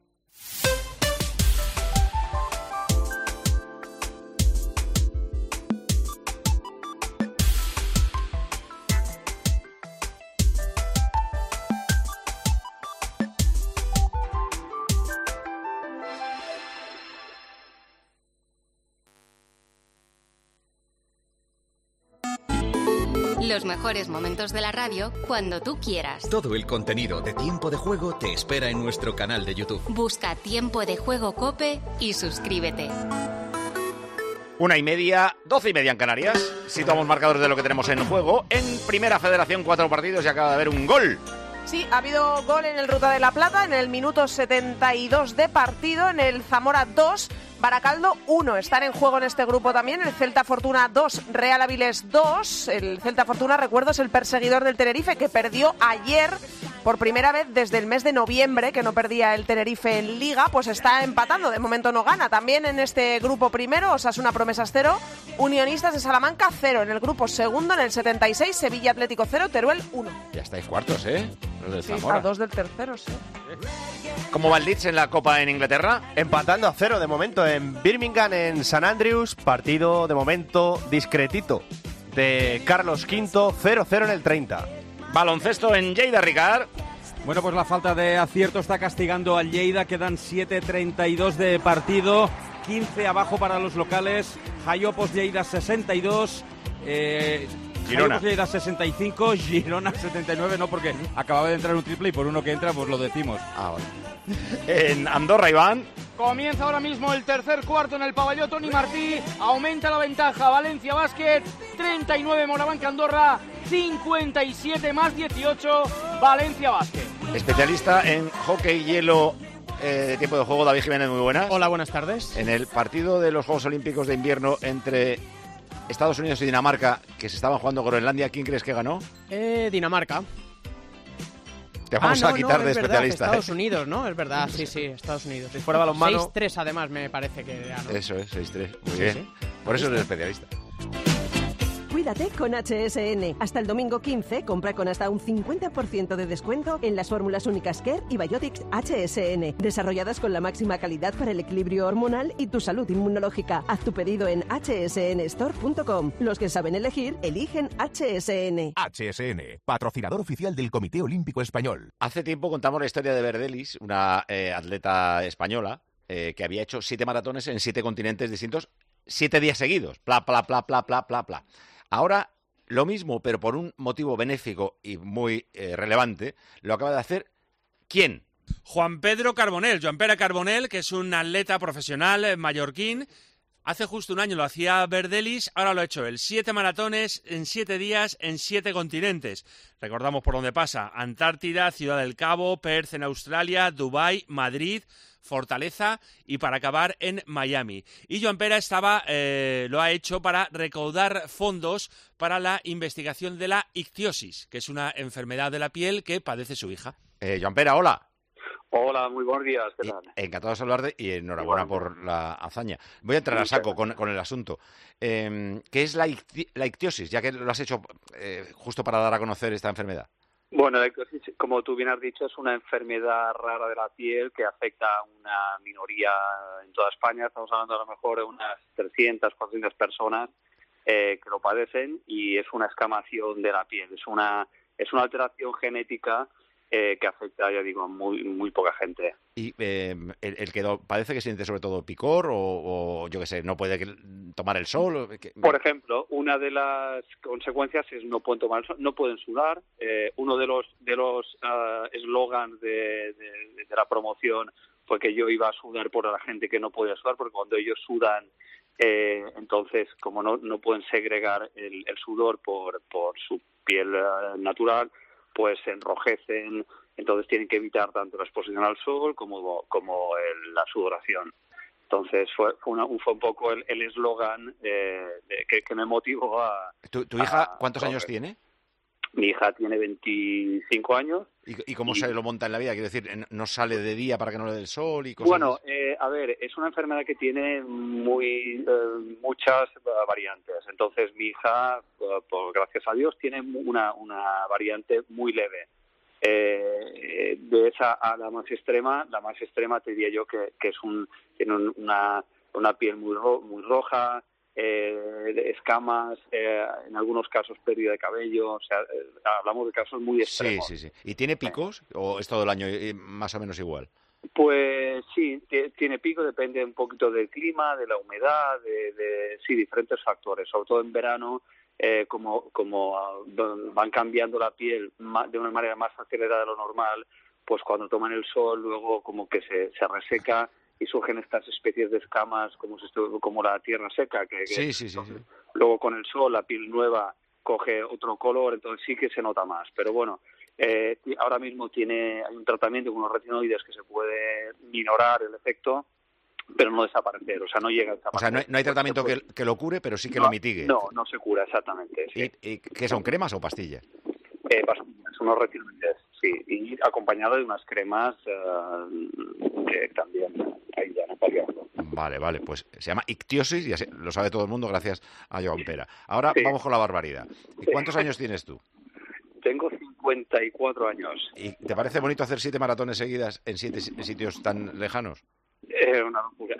Los mejores momentos de la radio cuando tú quieras. Todo el contenido de Tiempo de Juego te espera en nuestro canal de YouTube. Busca Tiempo de Juego COPE y suscríbete. Una y media, doce y media en Canarias. Situamos marcadores de lo que tenemos en juego. En Primera Federación, cuatro partidos y acaba de haber un gol. Sí, ha habido gol en el Ruta de la Plata en el minuto setenta y dos de partido, en el Zamora dos, Baracaldo uno. Están en juego en este grupo también el Celta Fortuna dos, Real Avilés dos. El Celta Fortuna, recuerdo, es el perseguidor del Tenerife, que perdió ayer por primera vez desde el mes de noviembre, que no perdía el Tenerife en Liga, pues está empatando, de momento no gana. También en este grupo primero, Osasuna Promesas cero, Unionistas de Salamanca cero. En el grupo segundo, en el setenta y seis, Sevilla Atlético cero, Teruel uno. Ya estáis cuartos, ¿eh? Los del Sí, Zamora. a dos del tercero, sí. ¿Cómo va el Leeds en la Copa en Inglaterra? Empatando a cero de momento en Birmingham, en San Andrews. Partido de momento discretito de Carlos Quinto, cero cero en el treinta. Baloncesto en Lleida, Ricard. Bueno, pues la falta de acierto está castigando al Lleida. Quedan siete treinta y dos de partido. quince abajo para los locales. Jaiopos Lleida sesenta y dos. Eh, Girona. Jaiopos Lleida sesenta y cinco. Girona setenta y nueve. No, porque acababa de entrar un triple y por uno que entra, pues lo decimos. Ah, vale. En Andorra, Iván. Comienza ahora mismo el tercer cuarto en el pabellón Toni Martí. Aumenta la ventaja Valencia Basket. treinta y nueve Morabanca Andorra. cincuenta y siete más dieciocho Valencia Basket. Especialista en hockey hielo eh, de tiempo de juego, David Jiménez, muy buenas. Hola, buenas tardes. En el partido de los Juegos Olímpicos de Invierno entre Estados Unidos y Dinamarca, que se estaban jugando Groenlandia, ¿quién crees que ganó? Eh, Dinamarca. Te vamos ah, no, a quitar no, de es verdad, especialista. Estados ¿eh? Unidos, ¿no? Es verdad, sí, sí, Estados Unidos. Si fuera balonmano... seis tres además me parece que ganó. Eso es, seis tres. Muy Sí, bien. sí. Por eso eres especialista. Cuídate con H S N. Hasta el domingo quince, compra con hasta un cincuenta por ciento de descuento en las fórmulas únicas Care y Biotics H S N, desarrolladas con la máxima calidad para el equilibrio hormonal y tu salud inmunológica. Haz tu pedido en h s n store punto com. Los que saben elegir, eligen H S N. H S N, patrocinador oficial del Comité Olímpico Español. Hace tiempo contamos la historia de Verdelis, una eh, atleta española eh, que había hecho siete maratones en siete continentes distintos, siete días seguidos. Pla, pla, pla, pla, pla, pla, pla. Ahora, lo mismo, pero por un motivo benéfico y muy eh, relevante, lo acaba de hacer ¿quién? Juan Pedro Carbonell, Joan Pere Carbonell, que es un atleta profesional eh, mallorquín. Hace justo un año lo hacía Verdelis, ahora lo ha hecho él. Siete maratones en siete días en siete continentes. Recordamos por dónde pasa. Antártida, Ciudad del Cabo, Perth en Australia, Dubái, Madrid, Fortaleza y para acabar en Miami. Y Joan Pere estaba, eh, lo ha hecho para recaudar fondos para la investigación de la ictiosis, que es una enfermedad de la piel que padece su hija. Eh, Joan Pere, hola. Hola, muy buenos días, ¿qué tal? Encantado de saludarte y enhorabuena por la hazaña. Voy a entrar a saco con, con el asunto. Eh, ¿Qué es la, icti la ictiosis, ya que lo has hecho eh, justo para dar a conocer esta enfermedad? Bueno, la ictiosis, como tú bien has dicho, es una enfermedad rara de la piel que afecta a una minoría en toda España. Estamos hablando a lo mejor de unas trescientas, cuatrocientas personas eh, que lo padecen y es una escamación de la piel. Es una, es una alteración genética Eh, que afecta, ya digo, a muy, muy poca gente. ¿Y eh, el, el que do, parece que siente sobre todo picor o, o yo qué sé, no puede tomar el sol? O que... Por ejemplo, una de las consecuencias es no pueden tomar el sol, no pueden sudar. Eh, uno de los de los eslogans uh, de, de, de la promoción fue que yo iba a sudar por la gente que no podía sudar, porque cuando ellos sudan, eh, entonces, como no, no pueden segregar el, el sudor por, por su piel uh, natural, pues se enrojecen, entonces tienen que evitar tanto la exposición al sol como, como el, la sudoración. Entonces fue, fue, una, fue un poco el eslogan eh, que, que me motivó a... ¿Tu, tu hija a, cuántos a años tiene? Mi hija tiene veinticinco años. ¿Y, y cómo y... se lo monta en la vida? Quiero decir, ¿no sale de día para que no le dé el sol y cosas Bueno, eh, a ver, es una enfermedad que tiene muy eh, muchas uh, variantes. Entonces, mi hija, uh, por, gracias a Dios, tiene una, una variante muy leve. Eh, de esa a la más extrema, la más extrema te diría yo que, que es un, tiene un, una, una piel muy, ro muy roja, Eh, escamas, eh, en algunos casos pérdida de cabello, o sea, eh, hablamos de casos muy extremos. Sí, sí, sí. ¿Y tiene picos o es todo el año más o menos igual? Pues sí, tiene pico, depende un poquito del clima, de la humedad, de, de sí, diferentes factores, sobre todo en verano, eh, como, como van cambiando la piel de una manera más acelerada de lo normal, pues cuando toman el sol luego como que se, se reseca y surgen estas especies de escamas como, si esto, como la tierra seca, que, que sí, sí, sí, sí. luego con el sol la piel nueva coge otro color, entonces sí que se nota más. Pero bueno, eh, ahora mismo tiene hay un tratamiento con los retinoides que se puede minorar el efecto, pero no desaparecer, o sea, no llega a desaparecer. O sea, no hay, no hay tratamiento que, que lo cure, pero sí que no, lo mitigue. No, no se cura, exactamente. Sí. ¿Y, y qué son, cremas o pastillas? Eh, pastillas, son los retinoides, sí, y acompañado de unas cremas eh, que también ahí ya no paliando. Vale, vale, pues se llama ictiosis, ya se, lo sabe todo el mundo gracias a Joan Pere. Ahora sí. Vamos con la barbaridad. ¿Y cuántos años tienes tú? Tengo cincuenta y cuatro años. ¿Y te parece bonito hacer siete maratones seguidas en siete en sitios tan lejanos? Es eh, una locura.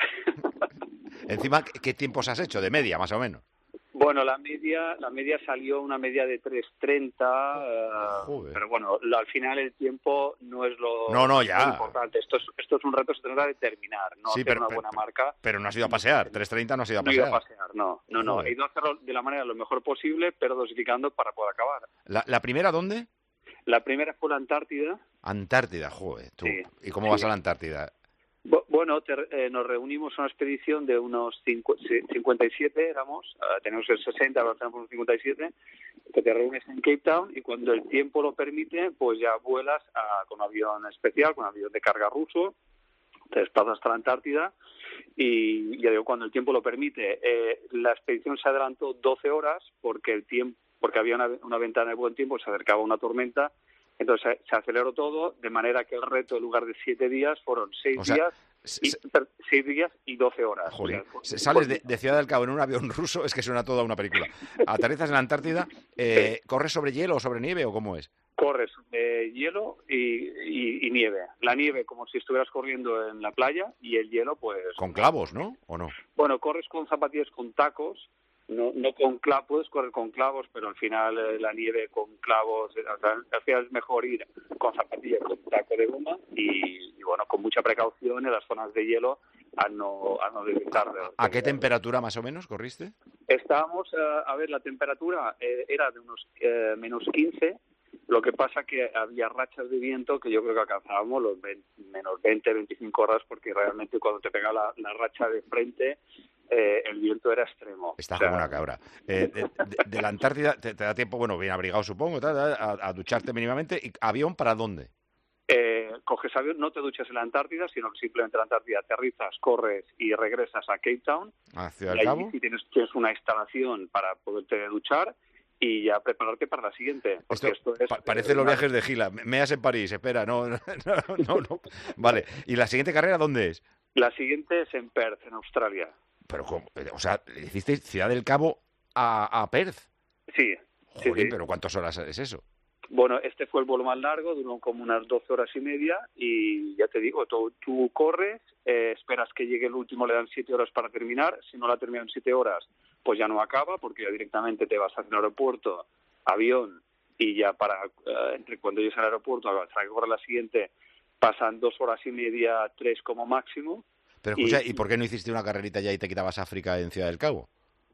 Encima, ¿qué tiempos has hecho? De media, más o menos. Bueno, la media la media salió una media de tres treinta, uh, pero bueno, lo, al final el tiempo no es lo, no, no, ya. lo importante. Esto es, esto es un reto, se trata de terminar, no sí, hacer pero, una pero, buena marca. Pero no has ido a pasear, tres treinta no has ido a pasear. No he ido a pasear, no, no, no. He ido a hacerlo de la manera lo mejor posible, pero dosificando para poder acabar. ¿La, la primera dónde? La primera fue la Antártida. Antártida, joder, tú. Sí, ¿Y cómo sí. vas a la Antártida? Bueno, te, eh, nos reunimos en una expedición de unos cincu cincuenta y siete, éramos, uh, tenemos el sesenta, ahora tenemos unos cincuenta y siete, que te reúnes en Cape Town y cuando el tiempo lo permite, pues ya vuelas a, con un avión especial, con un avión de carga ruso, te desplazas hasta la Antártida y ya digo, cuando el tiempo lo permite. Eh, la expedición se adelantó doce horas porque el tiempo, porque había una, una ventana de buen tiempo, se acercaba una tormenta. Entonces se aceleró todo, de manera que el reto, en lugar de siete días, fueron seis o sea, días. Y, seis días y doce horas. Joder, O sea, sales de, de Ciudad del Cabo en un avión ruso, es que suena toda una película. Aterrizas en la Antártida, eh, ¿corres sobre hielo o sobre nieve o cómo es? Corres eh, hielo y, y, y nieve. La nieve como si estuvieras corriendo en la playa y el hielo pues... Con clavos, ¿no? ¿O no? Bueno, corres con zapatillas con tacos, no, no con clavos, puedes correr con clavos, pero al final eh, la nieve con clavos, eh, al final es mejor ir con zapatillas con taco de goma y, y bueno, con mucha precaución en las zonas de hielo a no, a no deslizar. ¿A qué temperatura más o menos corriste? Estábamos, eh, a ver, la temperatura eh, era de unos eh, menos quince. Lo que pasa que había rachas de viento que yo creo que alcanzábamos los veinte, menos veinte, veinticinco horas, porque realmente cuando te pega la, la racha de frente, eh, el viento era extremo. Está o sea, como una cabra. Eh, de, de, de la Antártida te, te da tiempo, bueno, bien abrigado supongo, tal, tal, a, a ducharte mínimamente. ¿Y avión para dónde? Eh, coges avión, no te duchas en la Antártida, sino que simplemente en la Antártida aterrizas, corres y regresas a Cape Town. ¿A Ciudad y del allí Cabo? sí tienes, tienes una instalación para poderte duchar y ya prepararte para la siguiente. Porque Esto, esto es, pa parece los viajes de Gila. Meas en París, espera, no, no, no, no. Vale, ¿y la siguiente carrera dónde es? La siguiente es en Perth, en Australia. Pero, ¿cómo? O sea, hicisteis Ciudad del Cabo a, a Perth. Sí. Joder, sí, sí. pero ¿cuántas horas es eso? Bueno, este fue el vuelo más largo, duró como unas doce horas y media y ya te digo, tú, tú corres, eh, esperas que llegue el último, le dan siete horas para terminar, si no la terminan en siete horas, pues ya no acaba porque ya directamente te vas al aeropuerto, avión y ya para, eh, entre cuando llegues al aeropuerto hasta que corre la siguiente, pasan dos horas y media, tres como máximo. Pero escucha, ¿y, ¿y por qué no hiciste una carrerita ya y te quitabas África en Ciudad del Cabo?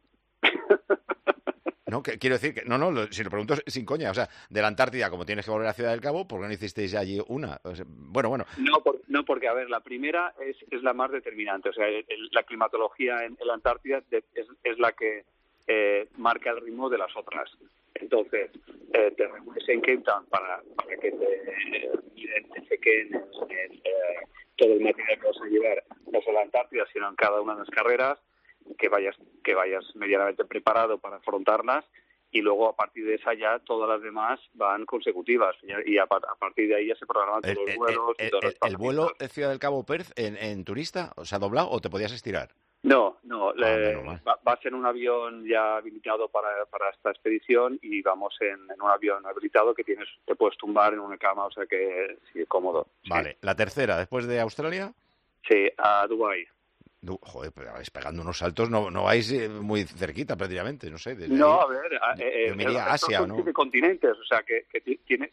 No, que, quiero decir que, no, no, lo, si lo pregunto sin coña, o sea, de la Antártida, como tienes que volver a Ciudad del Cabo, ¿por qué no hicisteis ya allí una? O sea, bueno, bueno. No, por, no, porque, a ver, la primera es, es la más determinante, o sea, el, el, la climatología en, en la Antártida de, es, es la que eh, marca el ritmo de las otras. Entonces, eh, te reúnes en Cape Town para, para que te, eh, te chequen eh, todo el material que vas a llevar, no solo en la Antártida, sino en cada una de las carreras, que vayas que vayas medianamente preparado para afrontarlas y luego a partir de esa ya todas las demás van consecutivas y a, a partir de ahí ya se programan todos el, los vuelos el, y todos el, los ¿El vuelo de Ciudad del Cabo Perth en, en turista se ha doblado o te podías estirar? No, no, ah, le, va, va a ser un avión ya habilitado para, para esta expedición y vamos en, en un avión habilitado que tienes te puedes tumbar en una cama, o sea que sí, cómodo. Vale, sí. La tercera, después de Australia. Sí, a Dubái. Joder, pero vais pegando unos saltos, no, no vais muy cerquita prácticamente, no sé. Desde no, ahí, a ver, eh, yo me iría a Asia, son ¿no? siete continentes, o sea que, que tiene...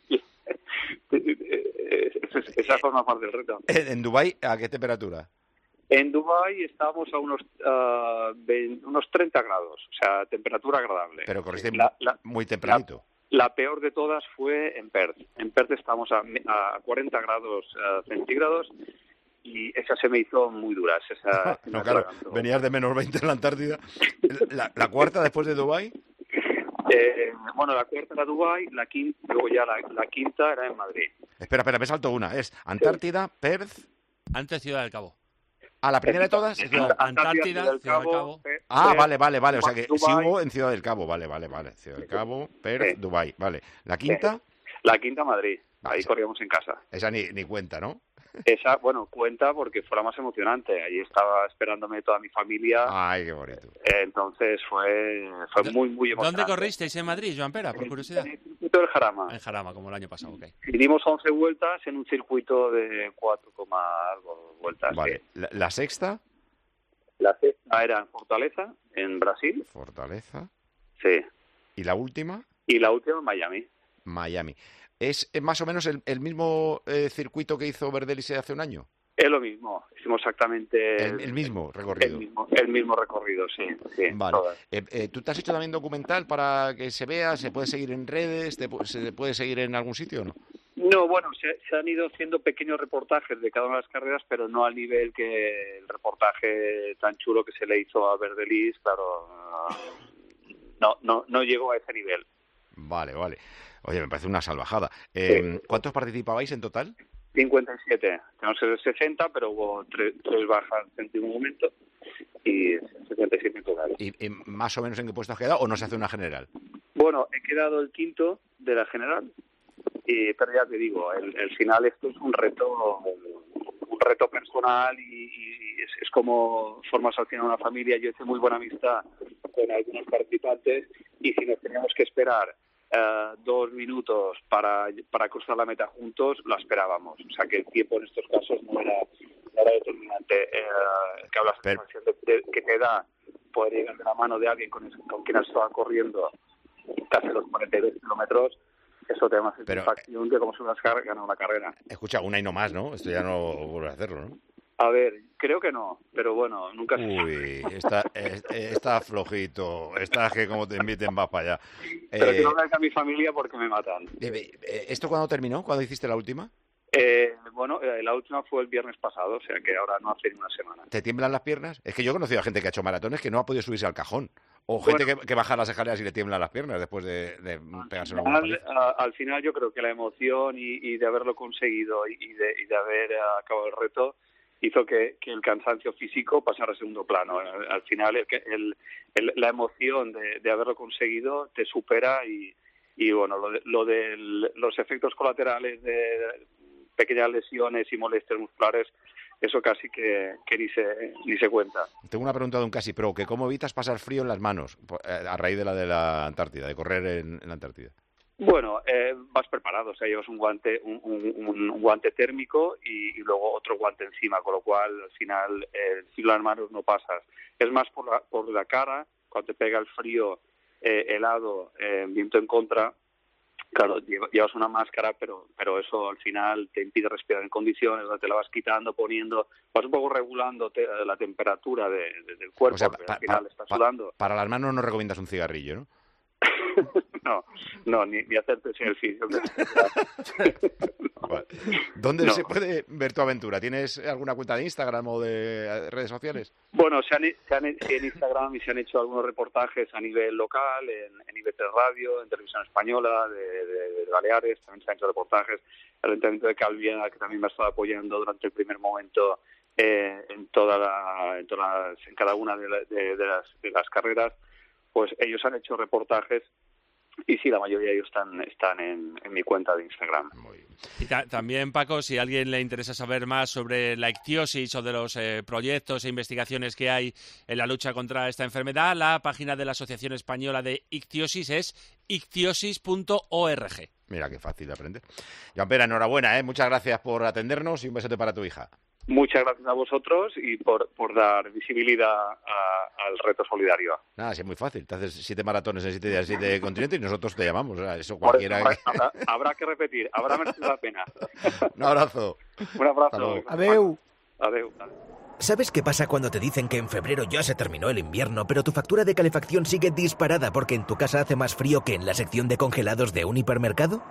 esa forma parte del reto. ¿En Dubái a qué temperatura? En Dubái estábamos a unos uh, veinte, unos treinta grados, o sea, temperatura agradable. Pero corriste la, la, muy tempranito. La, la peor de todas fue en Perth. En Perth estábamos a, a cuarenta grados uh, centígrados. Y esa se me hizo muy dura. Esa, no, claro, venías de menos veinte en la Antártida. ¿La, la cuarta después de Dubái? Eh, bueno, la cuarta era Dubái, la quinta, luego ya la, la quinta era en Madrid. Espera, espera, me salto una. Es Antártida, sí. Perth... Antes Ciudad del Cabo. ¿A la primera de todas? No, Antártida, Ciudad del Cabo. Ciudad del Cabo. Perth, ah, Perth, vale, vale, vale. O sea que Dubái. sí hubo en Ciudad del Cabo. Vale, vale, vale. Ciudad del Cabo, Perth, sí. Dubái. Vale. ¿La quinta? Sí. La quinta Madrid. Ahí esa, corríamos en casa. Esa ni, ni cuenta, ¿no? Esa, bueno, cuenta porque fue la más emocionante. Ahí estaba esperándome toda mi familia. Ay, qué bonito. Entonces fue, fue muy, muy emocionante. ¿Dónde corristeis en Madrid, Joan Pera, por curiosidad? En el circuito del Jarama. En Jarama, como el año pasado, ok. Dimos once vueltas en un circuito de cuatro, algo vueltas. Vale. Sí. ¿La, ¿La sexta? La sexta era en Fortaleza, en Brasil. Fortaleza. Sí. ¿Y la última? Y la última en Miami. Miami. ¿Es más o menos el, el mismo eh, circuito que hizo Verdelis hace un año? Es lo mismo, hicimos exactamente... El, el mismo recorrido. El mismo, el mismo recorrido, sí. sí vale. Eh, eh, ¿Tú te has hecho también documental para que se vea? ¿Se puede seguir en redes? ¿Te, ¿Se puede seguir en algún sitio o no? No, bueno, se, se han ido haciendo pequeños reportajes de cada una de las carreras, pero no al nivel que el reportaje tan chulo que se le hizo a Verdelis, claro, no, no, no llegó a ese nivel. Vale, vale. Oye, me parece una salvajada. Eh, sí. ¿Cuántos participabais en total? cincuenta y siete. Tenemos que ser sesenta, pero hubo tres, tres bajas en último momento y setenta y siete en total. ¿Y, ¿Y más o menos en qué puesto has quedado o no se hace una general? Bueno, he quedado el quinto de la general, y, pero ya te digo, el, el final esto es un reto un reto personal y, es, es como formas al final una familia. Yo hice muy buena amistad con algunos participantes y si nos teníamos que esperar uh, dos minutos para, para cruzar la meta juntos, la esperábamos. O sea que el tiempo en estos casos no era, no era determinante. Uh, que hablas de la sensación de, de, que te da poder llegar de la mano de alguien con, con quien has estado corriendo casi los cuarenta y dos kilómetros. Eso te da más satisfacción que como si hubieras ganado una carrera. Escucha, una y no más, ¿no? Esto ya no vuelve a hacerlo, ¿no? A ver, creo que no, pero bueno, nunca se sabe. Uy, está, está flojito, está que como te inviten vas para allá. Pero eh, que no venga a mi familia porque me matan. Eh, ¿Esto cuándo terminó? ¿Cuándo hiciste la última? Eh, bueno, eh, la última fue el viernes pasado, o sea que ahora no hace ni una semana. ¿Te tiemblan las piernas? Es que yo he conocido a gente que ha hecho maratones que no ha podido subirse al cajón. O gente bueno, que, que baja las escaleras y le tiemblan las piernas después de, de pegarse una al, a, al final yo creo que la emoción y, y de haberlo conseguido y, y, de, y de haber acabado el reto hizo que, que el cansancio físico pasara a segundo plano. Al, al final el, el, el, la emoción de, de haberlo conseguido te supera y, y bueno, lo de, lo de los efectos colaterales de pequeñas lesiones y molestias musculares, eso casi que, que ni se ni se cuenta. Tengo una pregunta de un casi pro, que ¿cómo evitas pasar frío en las manos a raíz de la de la Antártida, de correr en, en la Antártida? Bueno, eh, vas preparado, o sea, llevas un guante un, un, un guante térmico y, y luego otro guante encima, con lo cual al final el frío en las manos no pasas. Es más por la, por la cara, cuando te pega el frío eh, helado, eh, viento en contra. Claro, llevas una máscara, pero pero eso al final te impide respirar en condiciones, te la vas quitando, poniendo, vas un poco regulando te, la temperatura de, de, del cuerpo, o sea, pa, al final pa, estás pa, sudando. Para las manos no recomiendas un cigarrillo, ¿no? no, no, ni, ni hacerte selfies. Vale. ¿Dónde no. se puede ver tu aventura? ¿Tienes alguna cuenta de Instagram o de redes sociales? Bueno, se han, se han sí, en Instagram y se han hecho algunos reportajes a nivel local, en, en I B T Radio, en Televisión Española, de, de, de Baleares, también se han hecho reportajes. El Ayuntamiento de Calviá, que también me ha estado apoyando durante el primer momento eh, en, toda la, en, todas las, en cada una de, la, de, de, las, de las carreras, pues ellos han hecho reportajes y sí, la mayoría de ellos están, están en, en mi cuenta de Instagram. Muy bien. Y ta también, Paco, si a alguien le interesa saber más sobre la ictiosis o de los eh, proyectos e investigaciones que hay en la lucha contra esta enfermedad, la página de la Asociación Española de Ictiosis es ictiosis punto org. Mira, qué fácil de aprender. Joan Pere, enhorabuena, ¿eh? Muchas gracias por atendernos y un besote para tu hija. Muchas gracias a vosotros y por, por dar visibilidad a, al reto solidario. Nada, sí, es muy fácil. Te haces siete maratones en siete días, siete continentes y nosotros te llamamos. O sea, eso cualquiera... Eso, habrá, habrá, habrá que repetir, habrá merecido la pena. Un abrazo. Un abrazo. Adeu. Adeu. ¿Sabes qué pasa cuando te dicen que en febrero ya se terminó el invierno, pero tu factura de calefacción sigue disparada porque en tu casa hace más frío que en la sección de congelados de un hipermercado?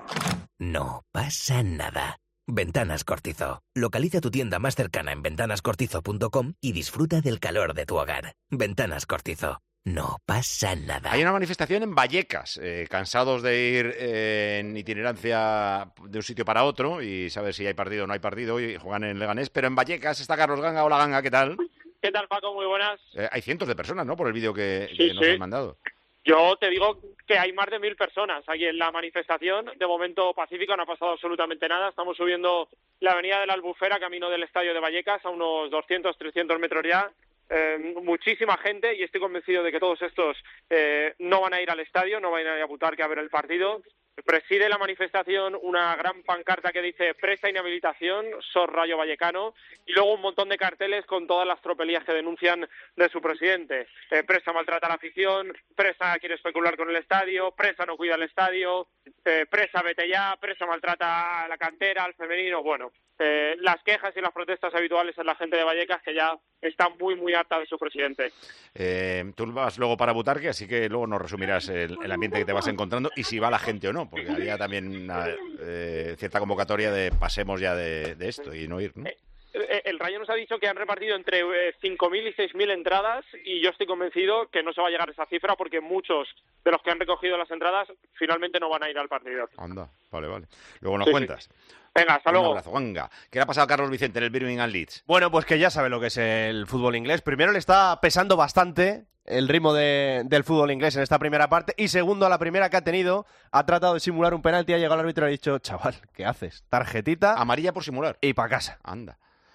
No pasa nada. Ventanas Cortizo. Localiza tu tienda más cercana en ventanas cortizo punto com y disfruta del calor de tu hogar. Ventanas Cortizo. No pasa nada. Hay una manifestación en Vallecas, eh, cansados de ir eh, en itinerancia de un sitio para otro y saber si hay partido o no hay partido y juegan en Leganés, pero en Vallecas está Carlos Ganga. Hola, Ganga, ¿qué tal? ¿Qué tal, Paco? Muy buenas. Eh, hay cientos de personas, ¿no? Por el vídeo que, sí, que nos sí. han mandado. Yo te digo que hay más de mil personas aquí en la manifestación. De momento pacífica, no ha pasado absolutamente nada. Estamos subiendo la avenida de la Albufera, camino del estadio de Vallecas, a unos doscientos, trescientos metros ya. Eh, muchísima gente y estoy convencido de que todos estos eh, no van a ir al estadio, no van a ir a Butarque a ver el partido. Preside la manifestación una gran pancarta que dice presa inhabilitación, S O S Rayo Vallecano, y luego un montón de carteles con todas las tropelías que denuncian de su presidente. Eh, presa maltrata a la afición, presa quiere especular con el estadio, presa no cuida el estadio, eh, presa vete ya, presa maltrata a la cantera, al femenino. Bueno, eh, las quejas y las protestas habituales en la gente de Vallecas, que ya está muy, muy harta de su presidente. Eh, tú vas luego para Butarque, así que luego nos resumirás el, el ambiente que te vas encontrando y si va la gente o no, porque había también una eh, cierta convocatoria de pasemos ya de, de esto y no ir, ¿no? Eh, el Rayo nos ha dicho que han repartido entre cinco mil y seis mil entradas y yo estoy convencido que no se va a llegar a esa cifra porque muchos de los que han recogido las entradas finalmente no van a ir al partido. Anda, vale, vale. Luego nos sí, cuentas. Sí. Venga, hasta Un luego. abrazo, venga. ¿Qué le ha pasado a Carlos Vicente en el Birmingham Leeds? Bueno, pues que ya sabe lo que es el fútbol inglés. Primero le está pesando bastante el ritmo de, del fútbol inglés en esta primera parte y segundo, a la primera que ha tenido, ha tratado de simular un penalti, ha llegado el árbitro y ha dicho, chaval, ¿qué haces? Tarjetita. Amarilla por simular. Y para casa. Anda.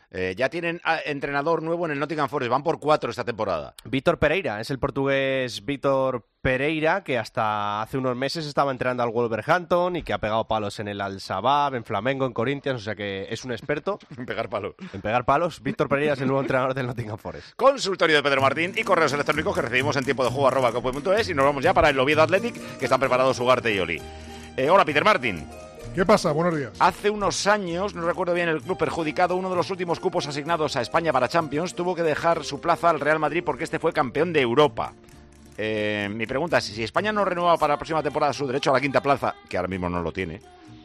Eh, ya tienen a, entrenador nuevo en el Nottingham Forest, van por cuatro esta temporada. Víctor Pereira, es el portugués Víctor Pereira, que hasta hace unos meses estaba entrenando al Wolverhampton y que ha pegado palos en el Al-Shabaab, en Flamengo, en Corinthians, o sea que es un experto. En pegar palos. En pegar palos. Víctor Pereira es el nuevo entrenador del Nottingham Forest. Consultorio de Pedro Martín y correos electrónicos que recibimos en tiempo de juego arroba cope punto es y nos vamos ya para el Oviedo Athletic, que están preparados Ugarte y Oli. Eh, hola, Peter Martín. ¿Qué pasa? Buenos días. Hace unos años, no recuerdo bien el club perjudicado, uno de los últimos cupos asignados a España para Champions, tuvo que dejar su plaza al Real Madrid porque este fue campeón de Europa. Eh, mi pregunta es, si España no renueva para la próxima temporada su derecho a la quinta plaza, que ahora mismo no lo tiene,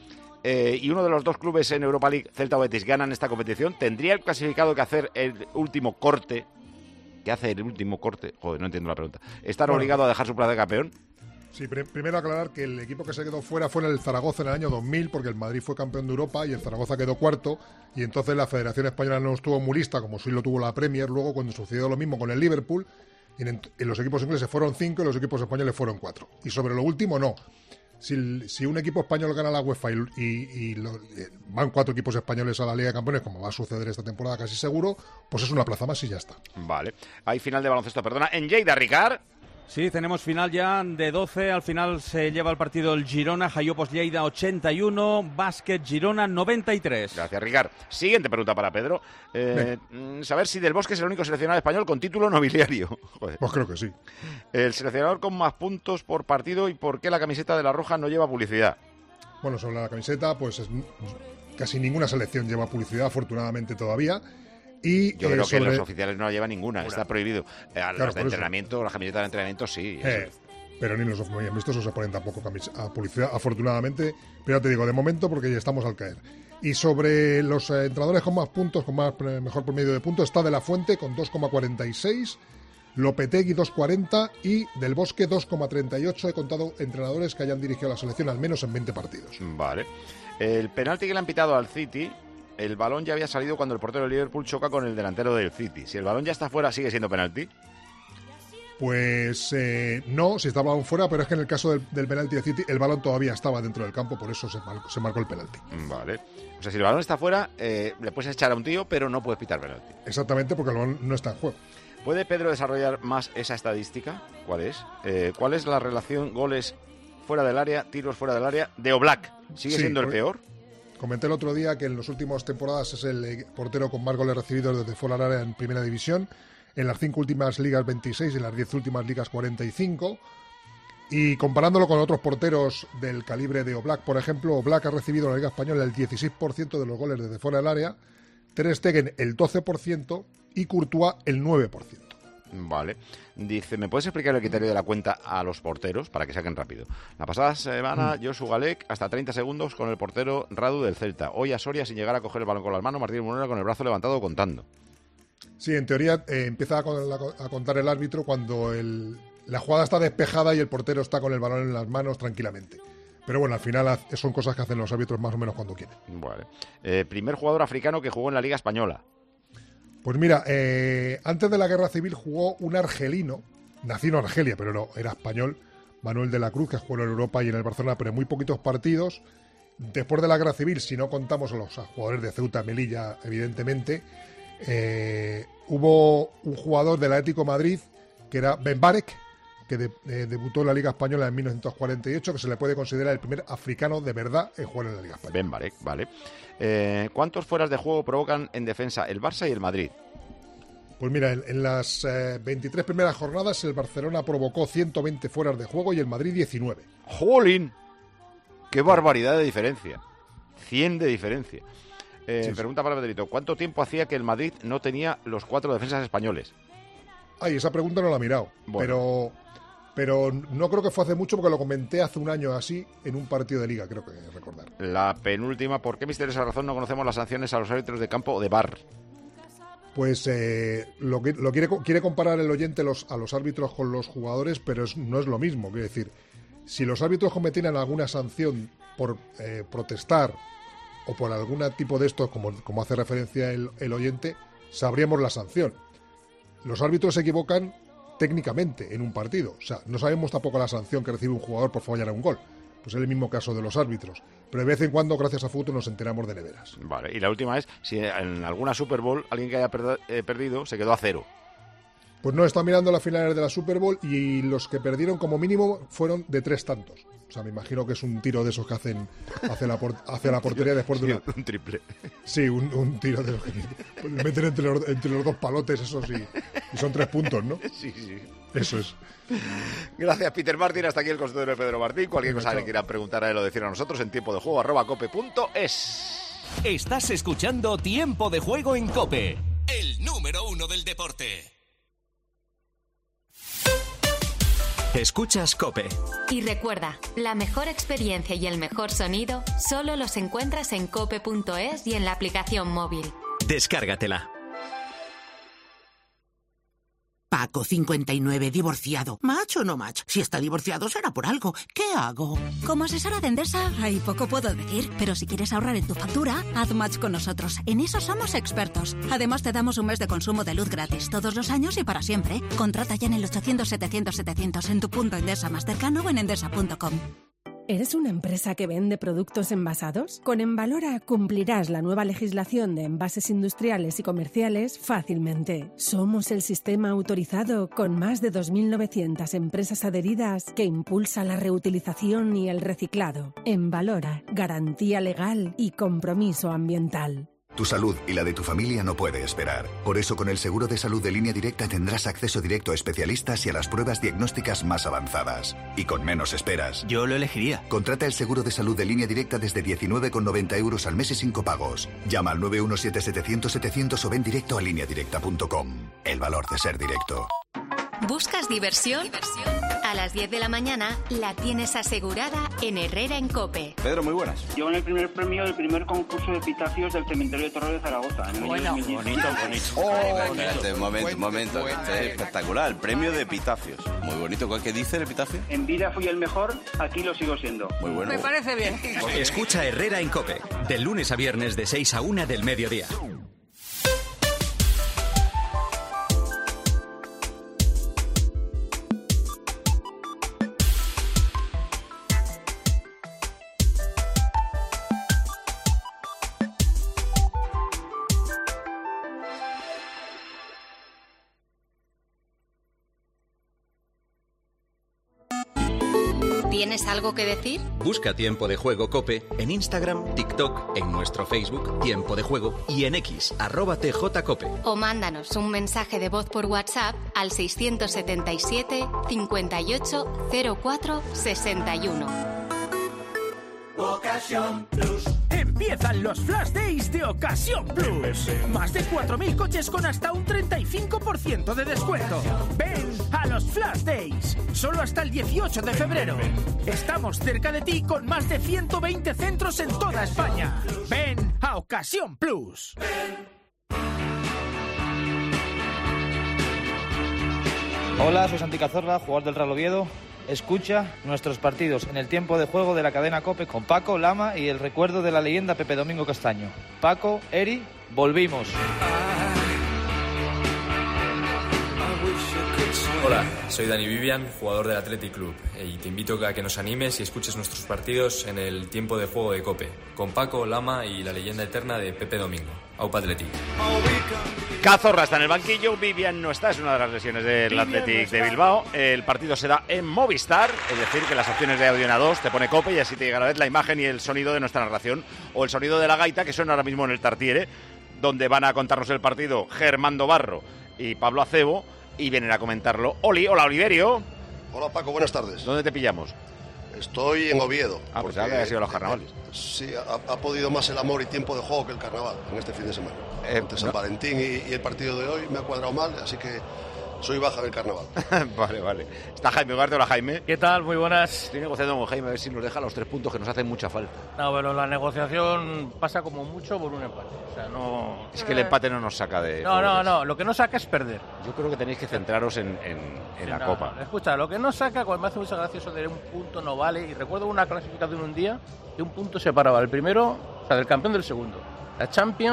eh, y uno de los dos clubes en Europa League, Celta o Betis, ganan esta competición, ¿tendría el clasificado que hacer el último corte? ¿Qué hace el último corte? Joder, no entiendo la pregunta. ¿Estar bueno. obligado a dejar su plaza de campeón? Sí, pr- primero aclarar que el equipo que se quedó fuera fue el Zaragoza en el año dos mil, porque el Madrid fue campeón de Europa y el Zaragoza quedó cuarto, y entonces la Federación Española no estuvo muy lista, como sí lo tuvo la Premier, luego cuando sucedió lo mismo con el Liverpool, y en, en los equipos ingleses fueron cinco y los equipos españoles fueron cuatro. Y sobre lo último, no. Si, si un equipo español gana la UEFA y, y, y lo, eh, van cuatro equipos españoles a la Liga de Campeones, como va a suceder esta temporada casi seguro, pues es una plaza más y ya está. Vale. Hay final de baloncesto, perdona. En Lleida, Ricard. Sí, tenemos final ya de doce. Al final se lleva el partido el Girona, Jaiopos Lleida ochenta y uno, Básquet Girona noventa y tres. Gracias, Ricard. Siguiente pregunta para Pedro. Eh, saber si Del Bosque es el único seleccionado español con título nobiliario. Joder. Pues creo que sí. El seleccionador con más puntos por partido y por qué la camiseta de la Roja no lleva publicidad. Bueno, sobre la camiseta, pues es, casi ninguna selección lleva publicidad, afortunadamente todavía. Y, Yo eh, creo sobre... que los oficiales no la llevan ninguna, ninguna. Está prohibido. Eh, a claro, las de entrenamiento, las camisetas de entrenamiento sí. Eh, pero ni los amistosos se ponen tampoco a publicidad, afortunadamente. Pero ya te digo, de momento, porque ya estamos al caer. Y sobre los eh, entrenadores con más puntos, con más mejor promedio de puntos, está De La Fuente con dos coma cuarenta y seis, Lopetegui dos coma cuarenta y Del Bosque dos coma treinta y ocho. He contado entrenadores que hayan dirigido la selección al menos en veinte partidos. Vale. El penalti que le han pitado al City... El balón ya había salido cuando el portero de Liverpool choca con el delantero del City. Si el balón ya está fuera, ¿sigue siendo penalti? Pues eh, no, si está el balón fuera, pero es que en el caso del, del penalti de City, el balón todavía estaba dentro del campo, por eso se, mar, se marcó el penalti. Vale. O sea, si el balón está fuera, eh, le puedes echar a un tío, pero no puedes pitar penalti. Exactamente, porque el balón no está en juego. ¿Puede Pedro desarrollar más esa estadística? ¿Cuál es? Eh, ¿Cuál es la relación goles fuera del área, tiros fuera del área de Oblak? ¿Sigue sí, siendo el peor? Comenté el otro día que en las últimas temporadas es el portero con más goles recibidos desde fuera del área en Primera División. En las cinco últimas ligas veintiséis y en las diez últimas ligas cuarenta y cinco. Y comparándolo con otros porteros del calibre de Oblak, por ejemplo, Oblak ha recibido en la Liga Española el dieciséis por ciento de los goles desde fuera del área, Ter Stegen el doce por ciento y Courtois el nueve por ciento. Vale. Dice, ¿me puedes explicar el criterio de la cuenta a los porteros para que saquen rápido? La pasada semana, mm. Josu Galek hasta treinta segundos con el portero Radu del Celta. Hoy a Soria sin llegar a coger el balón con las manos, Martín Munera con el brazo levantado contando. Sí, en teoría eh, empieza a, a contar el árbitro cuando el, la jugada está despejada y el portero está con el balón en las manos tranquilamente. Pero bueno, al final son cosas que hacen los árbitros más o menos cuando quieren. Vale. Eh, primer jugador africano que jugó en la Liga Española. Pues mira, eh, antes de la Guerra Civil jugó un argelino, nacido en Argelia, pero no, era español, Manuel de la Cruz, que jugó en Europa y en el Barcelona, pero en muy poquitos partidos. Después de la Guerra Civil, si no contamos a los a jugadores de Ceuta, Melilla, evidentemente, eh, hubo un jugador del Atlético de Madrid, que era Ben Barek, que de, eh, debutó en la Liga Española en mil novecientos cuarenta y ocho, que se le puede considerar el primer africano de verdad en jugar en la Liga Española. Ben Barek, vale. Eh, ¿Cuántos fueras de juego provocan en defensa el Barça y el Madrid? Pues mira, en, en las eh, veintitrés primeras jornadas el Barcelona provocó ciento veinte fueras de juego y el Madrid diecinueve. ¡Jolín! ¡Qué barbaridad de diferencia! cien de diferencia. Eh, sí, pregunta sí. para Pedrito, ¿cuánto tiempo hacía que el Madrid no tenía los cuatro defensas españoles? Ay, esa pregunta no la he mirado, bueno. pero... Pero no creo que fue hace mucho porque lo comenté hace un año así en un partido de liga, creo que recordar. La penúltima, ¿por qué misteriosa razón no conocemos las sanciones a los árbitros de campo o de V A R? Pues eh, lo, que, lo quiere, quiere comparar el oyente los, a los árbitros con los jugadores, pero es, no es lo mismo. Quiero decir, si los árbitros cometieran alguna sanción por eh, protestar o por algún tipo de estos, como, como hace referencia el, el oyente, sabríamos la sanción. Los árbitros se equivocan técnicamente en un partido. O sea, no sabemos tampoco la sanción que recibe un jugador por fallar un gol. Pues es el mismo caso de los árbitros. Pero de vez en cuando, gracias a fútbol, nos enteramos de neveras. Vale, y la última es, si en alguna Super Bowl alguien que haya perda- eh, perdido se quedó a cero. Pues no, está mirando las finales de la Super Bowl y los que perdieron como mínimo fueron de tres tantos. O sea, me imagino que es un tiro de esos que hacen hacia la, por, hacia la portería después de una... Un triple. Sí, un, un tiro de los que meten entre los, entre los dos palotes, eso sí. Y son tres puntos, ¿no? Sí, sí. Eso es. Gracias, Peter Martín. Hasta aquí el consultorio de Pedro Martín. Cualquier Venga, cosa que chao. le quieran preguntar a él o decir a nosotros en tiempo de juego arroba cope punto es. Estás escuchando Tiempo de Juego en COPE, el número uno del deporte. Escuchas COPE. Y recuerda, la mejor experiencia y el mejor sonido solo los encuentras en cope punto es y en la aplicación móvil. Descárgatela. Paco, cincuenta y nueve, divorciado. ¿Macho o no match? Si está divorciado será por algo. ¿Qué hago? Como asesora de Endesa, ahí poco puedo decir. Pero si quieres ahorrar en tu factura, haz match con nosotros. En eso somos expertos. Además, te damos un mes de consumo de luz gratis todos los años y para siempre. Contrata ya en el ochocientos setecientos setecientos en tu punto Endesa más cercano o en endesa punto com. ¿Eres una empresa que vende productos envasados? Con Envalora cumplirás la nueva legislación de envases industriales y comerciales fácilmente. Somos el sistema autorizado con más de dos mil novecientas empresas adheridas que impulsa la reutilización y el reciclado. Envalora, garantía legal y compromiso ambiental. Tu salud y la de tu familia no puede esperar. Por eso, con el seguro de salud de Línea Directa tendrás acceso directo a especialistas y a las pruebas diagnósticas más avanzadas. Y con menos esperas. Yo lo elegiría. Contrata el seguro de salud de Línea Directa desde diecinueve con noventa euros al mes y cinco pagos. Llama al nueve uno siete setecientos setecientos o ven directo a línea directa punto com. El valor de ser directo. ¿Buscas diversión? A las diez de la mañana la tienes asegurada en Herrera en COPE. Pedro, muy buenas. Yo en el primer premio del primer concurso de epitafios del cementerio de Torre de Zaragoza. En el Bueno, año dos mil diez. bonito, bonito. Oh, espérate, un momento, un momento. Esto es espectacular. El premio de epitafios. Muy bonito. ¿Qué dice el epitafio? En vida fui el mejor, aquí lo sigo siendo. Muy bueno. Me parece bien. Escucha Herrera en COPE, de lunes a viernes de seis a una del mediodía. ¿Tienes algo que decir? Busca Tiempo de Juego COPE en Instagram, TikTok, en nuestro Facebook, Tiempo de Juego, y en X, arroba tjcope. O mándanos un mensaje de voz por WhatsApp al seiscientos setenta y siete, cincuenta y ocho, cero cuatro, sesenta y uno. Ocasión Plus. Empiezan los Flash Days de Ocasión Plus. Más de cuatro mil coches con hasta un treinta y cinco por ciento de descuento. Ven a los Flash Days. Solo hasta el dieciocho de febrero. Estamos cerca de ti con más de ciento veinte centros en toda España. Ven a Ocasión Plus. Hola, soy Santi Cazorla, jugador del Real Oviedo. Escucha nuestros partidos en el tiempo de juego de la cadena COPE con Paco, Lama y el recuerdo de la leyenda Pepe Domingo Castaño. Paco, Eri, volvimos. Hola, soy Dani Vivian, jugador del Athletic Club, y te invito a que nos animes y escuches nuestros partidos en el tiempo de juego de COPE, con Paco, Lama y la leyenda eterna de Pepe Domingo. Aupa Athletic. Cazorra está en el banquillo, Vivian no está, es una de las lesiones del Athletic de Bilbao. El partido se da en Movistar, es decir, que las opciones de audio en A dos te pone COPE y así te llega a la vez la imagen y el sonido de nuestra narración, o el sonido de la gaita que suena ahora mismo en el Tartiere, donde van a contarnos el partido Germando Barro y Pablo Acebo, y vienen a comentarlo. Oli, hola Oliverio. Hola Paco, buenas tardes. ¿Dónde te pillamos? Estoy en Oviedo. Ah, pues ya que ha sido los carnavales. Sí, ha, ha podido más el amor y tiempo de juego que el carnaval en este fin de semana. Eh, Entre San no. Valentín y, y el partido de hoy me ha cuadrado mal, así que soy baja del carnaval. Vale, vale. Está Jaime Ugarte, hola Jaime. ¿Qué tal? Muy buenas. Estoy negociando con Jaime a ver si nos deja los tres puntos que nos hacen mucha falta. No, pero la negociación pasa como mucho por un empate. O sea, no... Es que el empate no nos saca de... No, no, no. Lo que no saca es perder. Yo creo que tenéis que centraros en, en, en la no, Copa. No. Escucha, lo que no saca, cuando me hace mucha gracia eso de un punto no vale. Y recuerdo una clasificación un día que un punto separaba el primero, o sea, del campeón del segundo. La Champions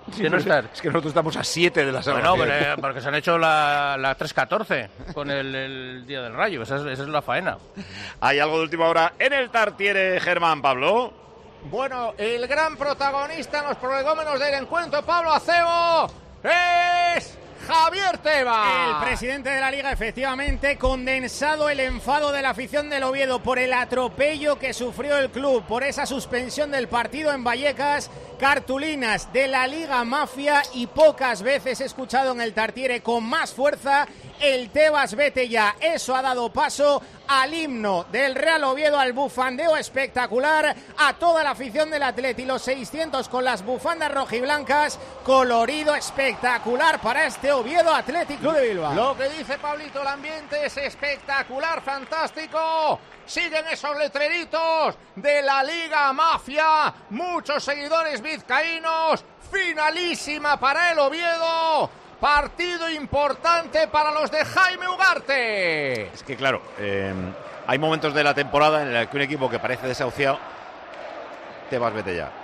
de no estar. Es que nosotros estamos a siete de la salvación. Bueno, pero, eh, porque se han hecho la, la tres catorce con el, el Día del Rayo. Esa es, esa es la faena. ¿Hay algo de última hora en el Tartiere, Germán, Pablo? Bueno, el gran protagonista en los prolegómenos del encuentro, Pablo Acebo, es Javier Tebas. El presidente de la Liga, efectivamente, condensado el enfado de la afición del Oviedo por el atropello que sufrió el club, por esa suspensión del partido en Vallecas, cartulinas de la Liga Mafia, y pocas veces he escuchado en el Tartiere con más fuerza el Tebas vete ya. Eso ha dado paso al himno del Real Oviedo, al bufandeo espectacular, a toda la afición del Atleti, los seiscientos con las bufandas rojiblancas, colorido espectacular para este Oviedo Athletic Club de Bilbao. Lo que dice Pablito, el ambiente es espectacular, fantástico. Siguen esos letreritos de la Liga Mafia, muchos seguidores vizcaínos, finalísima para el Oviedo. Partido importante para los de Jaime Ugarte. Es que claro, eh, hay momentos de la temporada en el que un equipo que parece desahuciado, Tebas vete ya.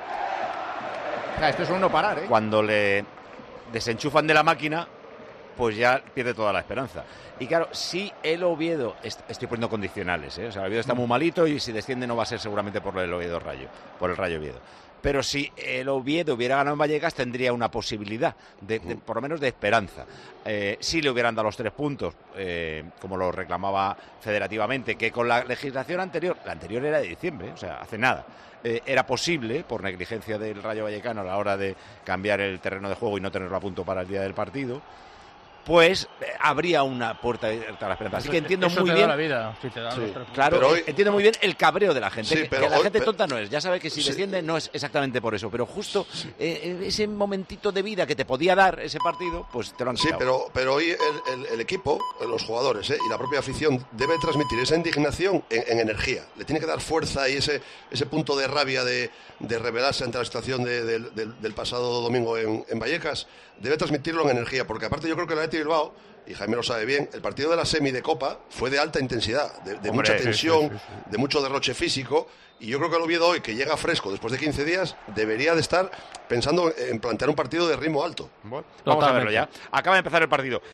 O sea, esto es un no parar, ¿eh? Cuando le desenchufan de la máquina, pues ya pierde toda la esperanza. Y claro, si el Oviedo, est- estoy poniendo condicionales, ¿eh? O sea, el Oviedo está muy malito y si desciende no va a ser seguramente por el Oviedo Rayo, por el Rayo Oviedo. Pero si el Oviedo hubiera ganado en Vallecas, tendría una posibilidad, de, de, por lo menos de esperanza. Eh, si le hubieran dado los tres puntos, eh, como lo reclamaba federativamente, que con la legislación anterior, la anterior era de diciembre, o sea, hace nada, eh, era posible, por negligencia del Rayo Vallecano a la hora de cambiar el terreno de juego y no tenerlo a punto para el día del partido, pues eh, habría una puerta abierta a la esperanza. Así que entiendo eso muy te bien. Da la vida, si te dan Sí, los tres claro, puntos. hoy... entiendo muy bien el cabreo de la gente. Sí, que, pero que la hoy, gente pero... tonta no es. Ya sabe que si sí. desciende no es exactamente por eso. Pero justo sí. eh, ese momentito de vida que te podía dar ese partido, pues te lo han quitado. Sí, pero, pero hoy el, el, el equipo, los jugadores ¿eh? y la propia afición debe transmitir esa indignación en, en energía. Le tiene que dar fuerza y ese, ese punto de rabia de, de rebelarse ante la situación de, de, de, del pasado domingo en, en Vallecas. Debe transmitirlo en energía, porque aparte yo creo que el Athletic Bilbao, y Jaime lo sabe bien, el partido de la semi de Copa fue de alta intensidad, de, de Hombre, mucha tensión, sí, sí, sí, sí. de mucho derroche físico, y yo creo que el Oviedo hoy, que llega fresco después de quince días, debería de estar pensando en plantear un partido de ritmo alto. Bueno, vamos a verlo ya. Acaba de empezar el partido.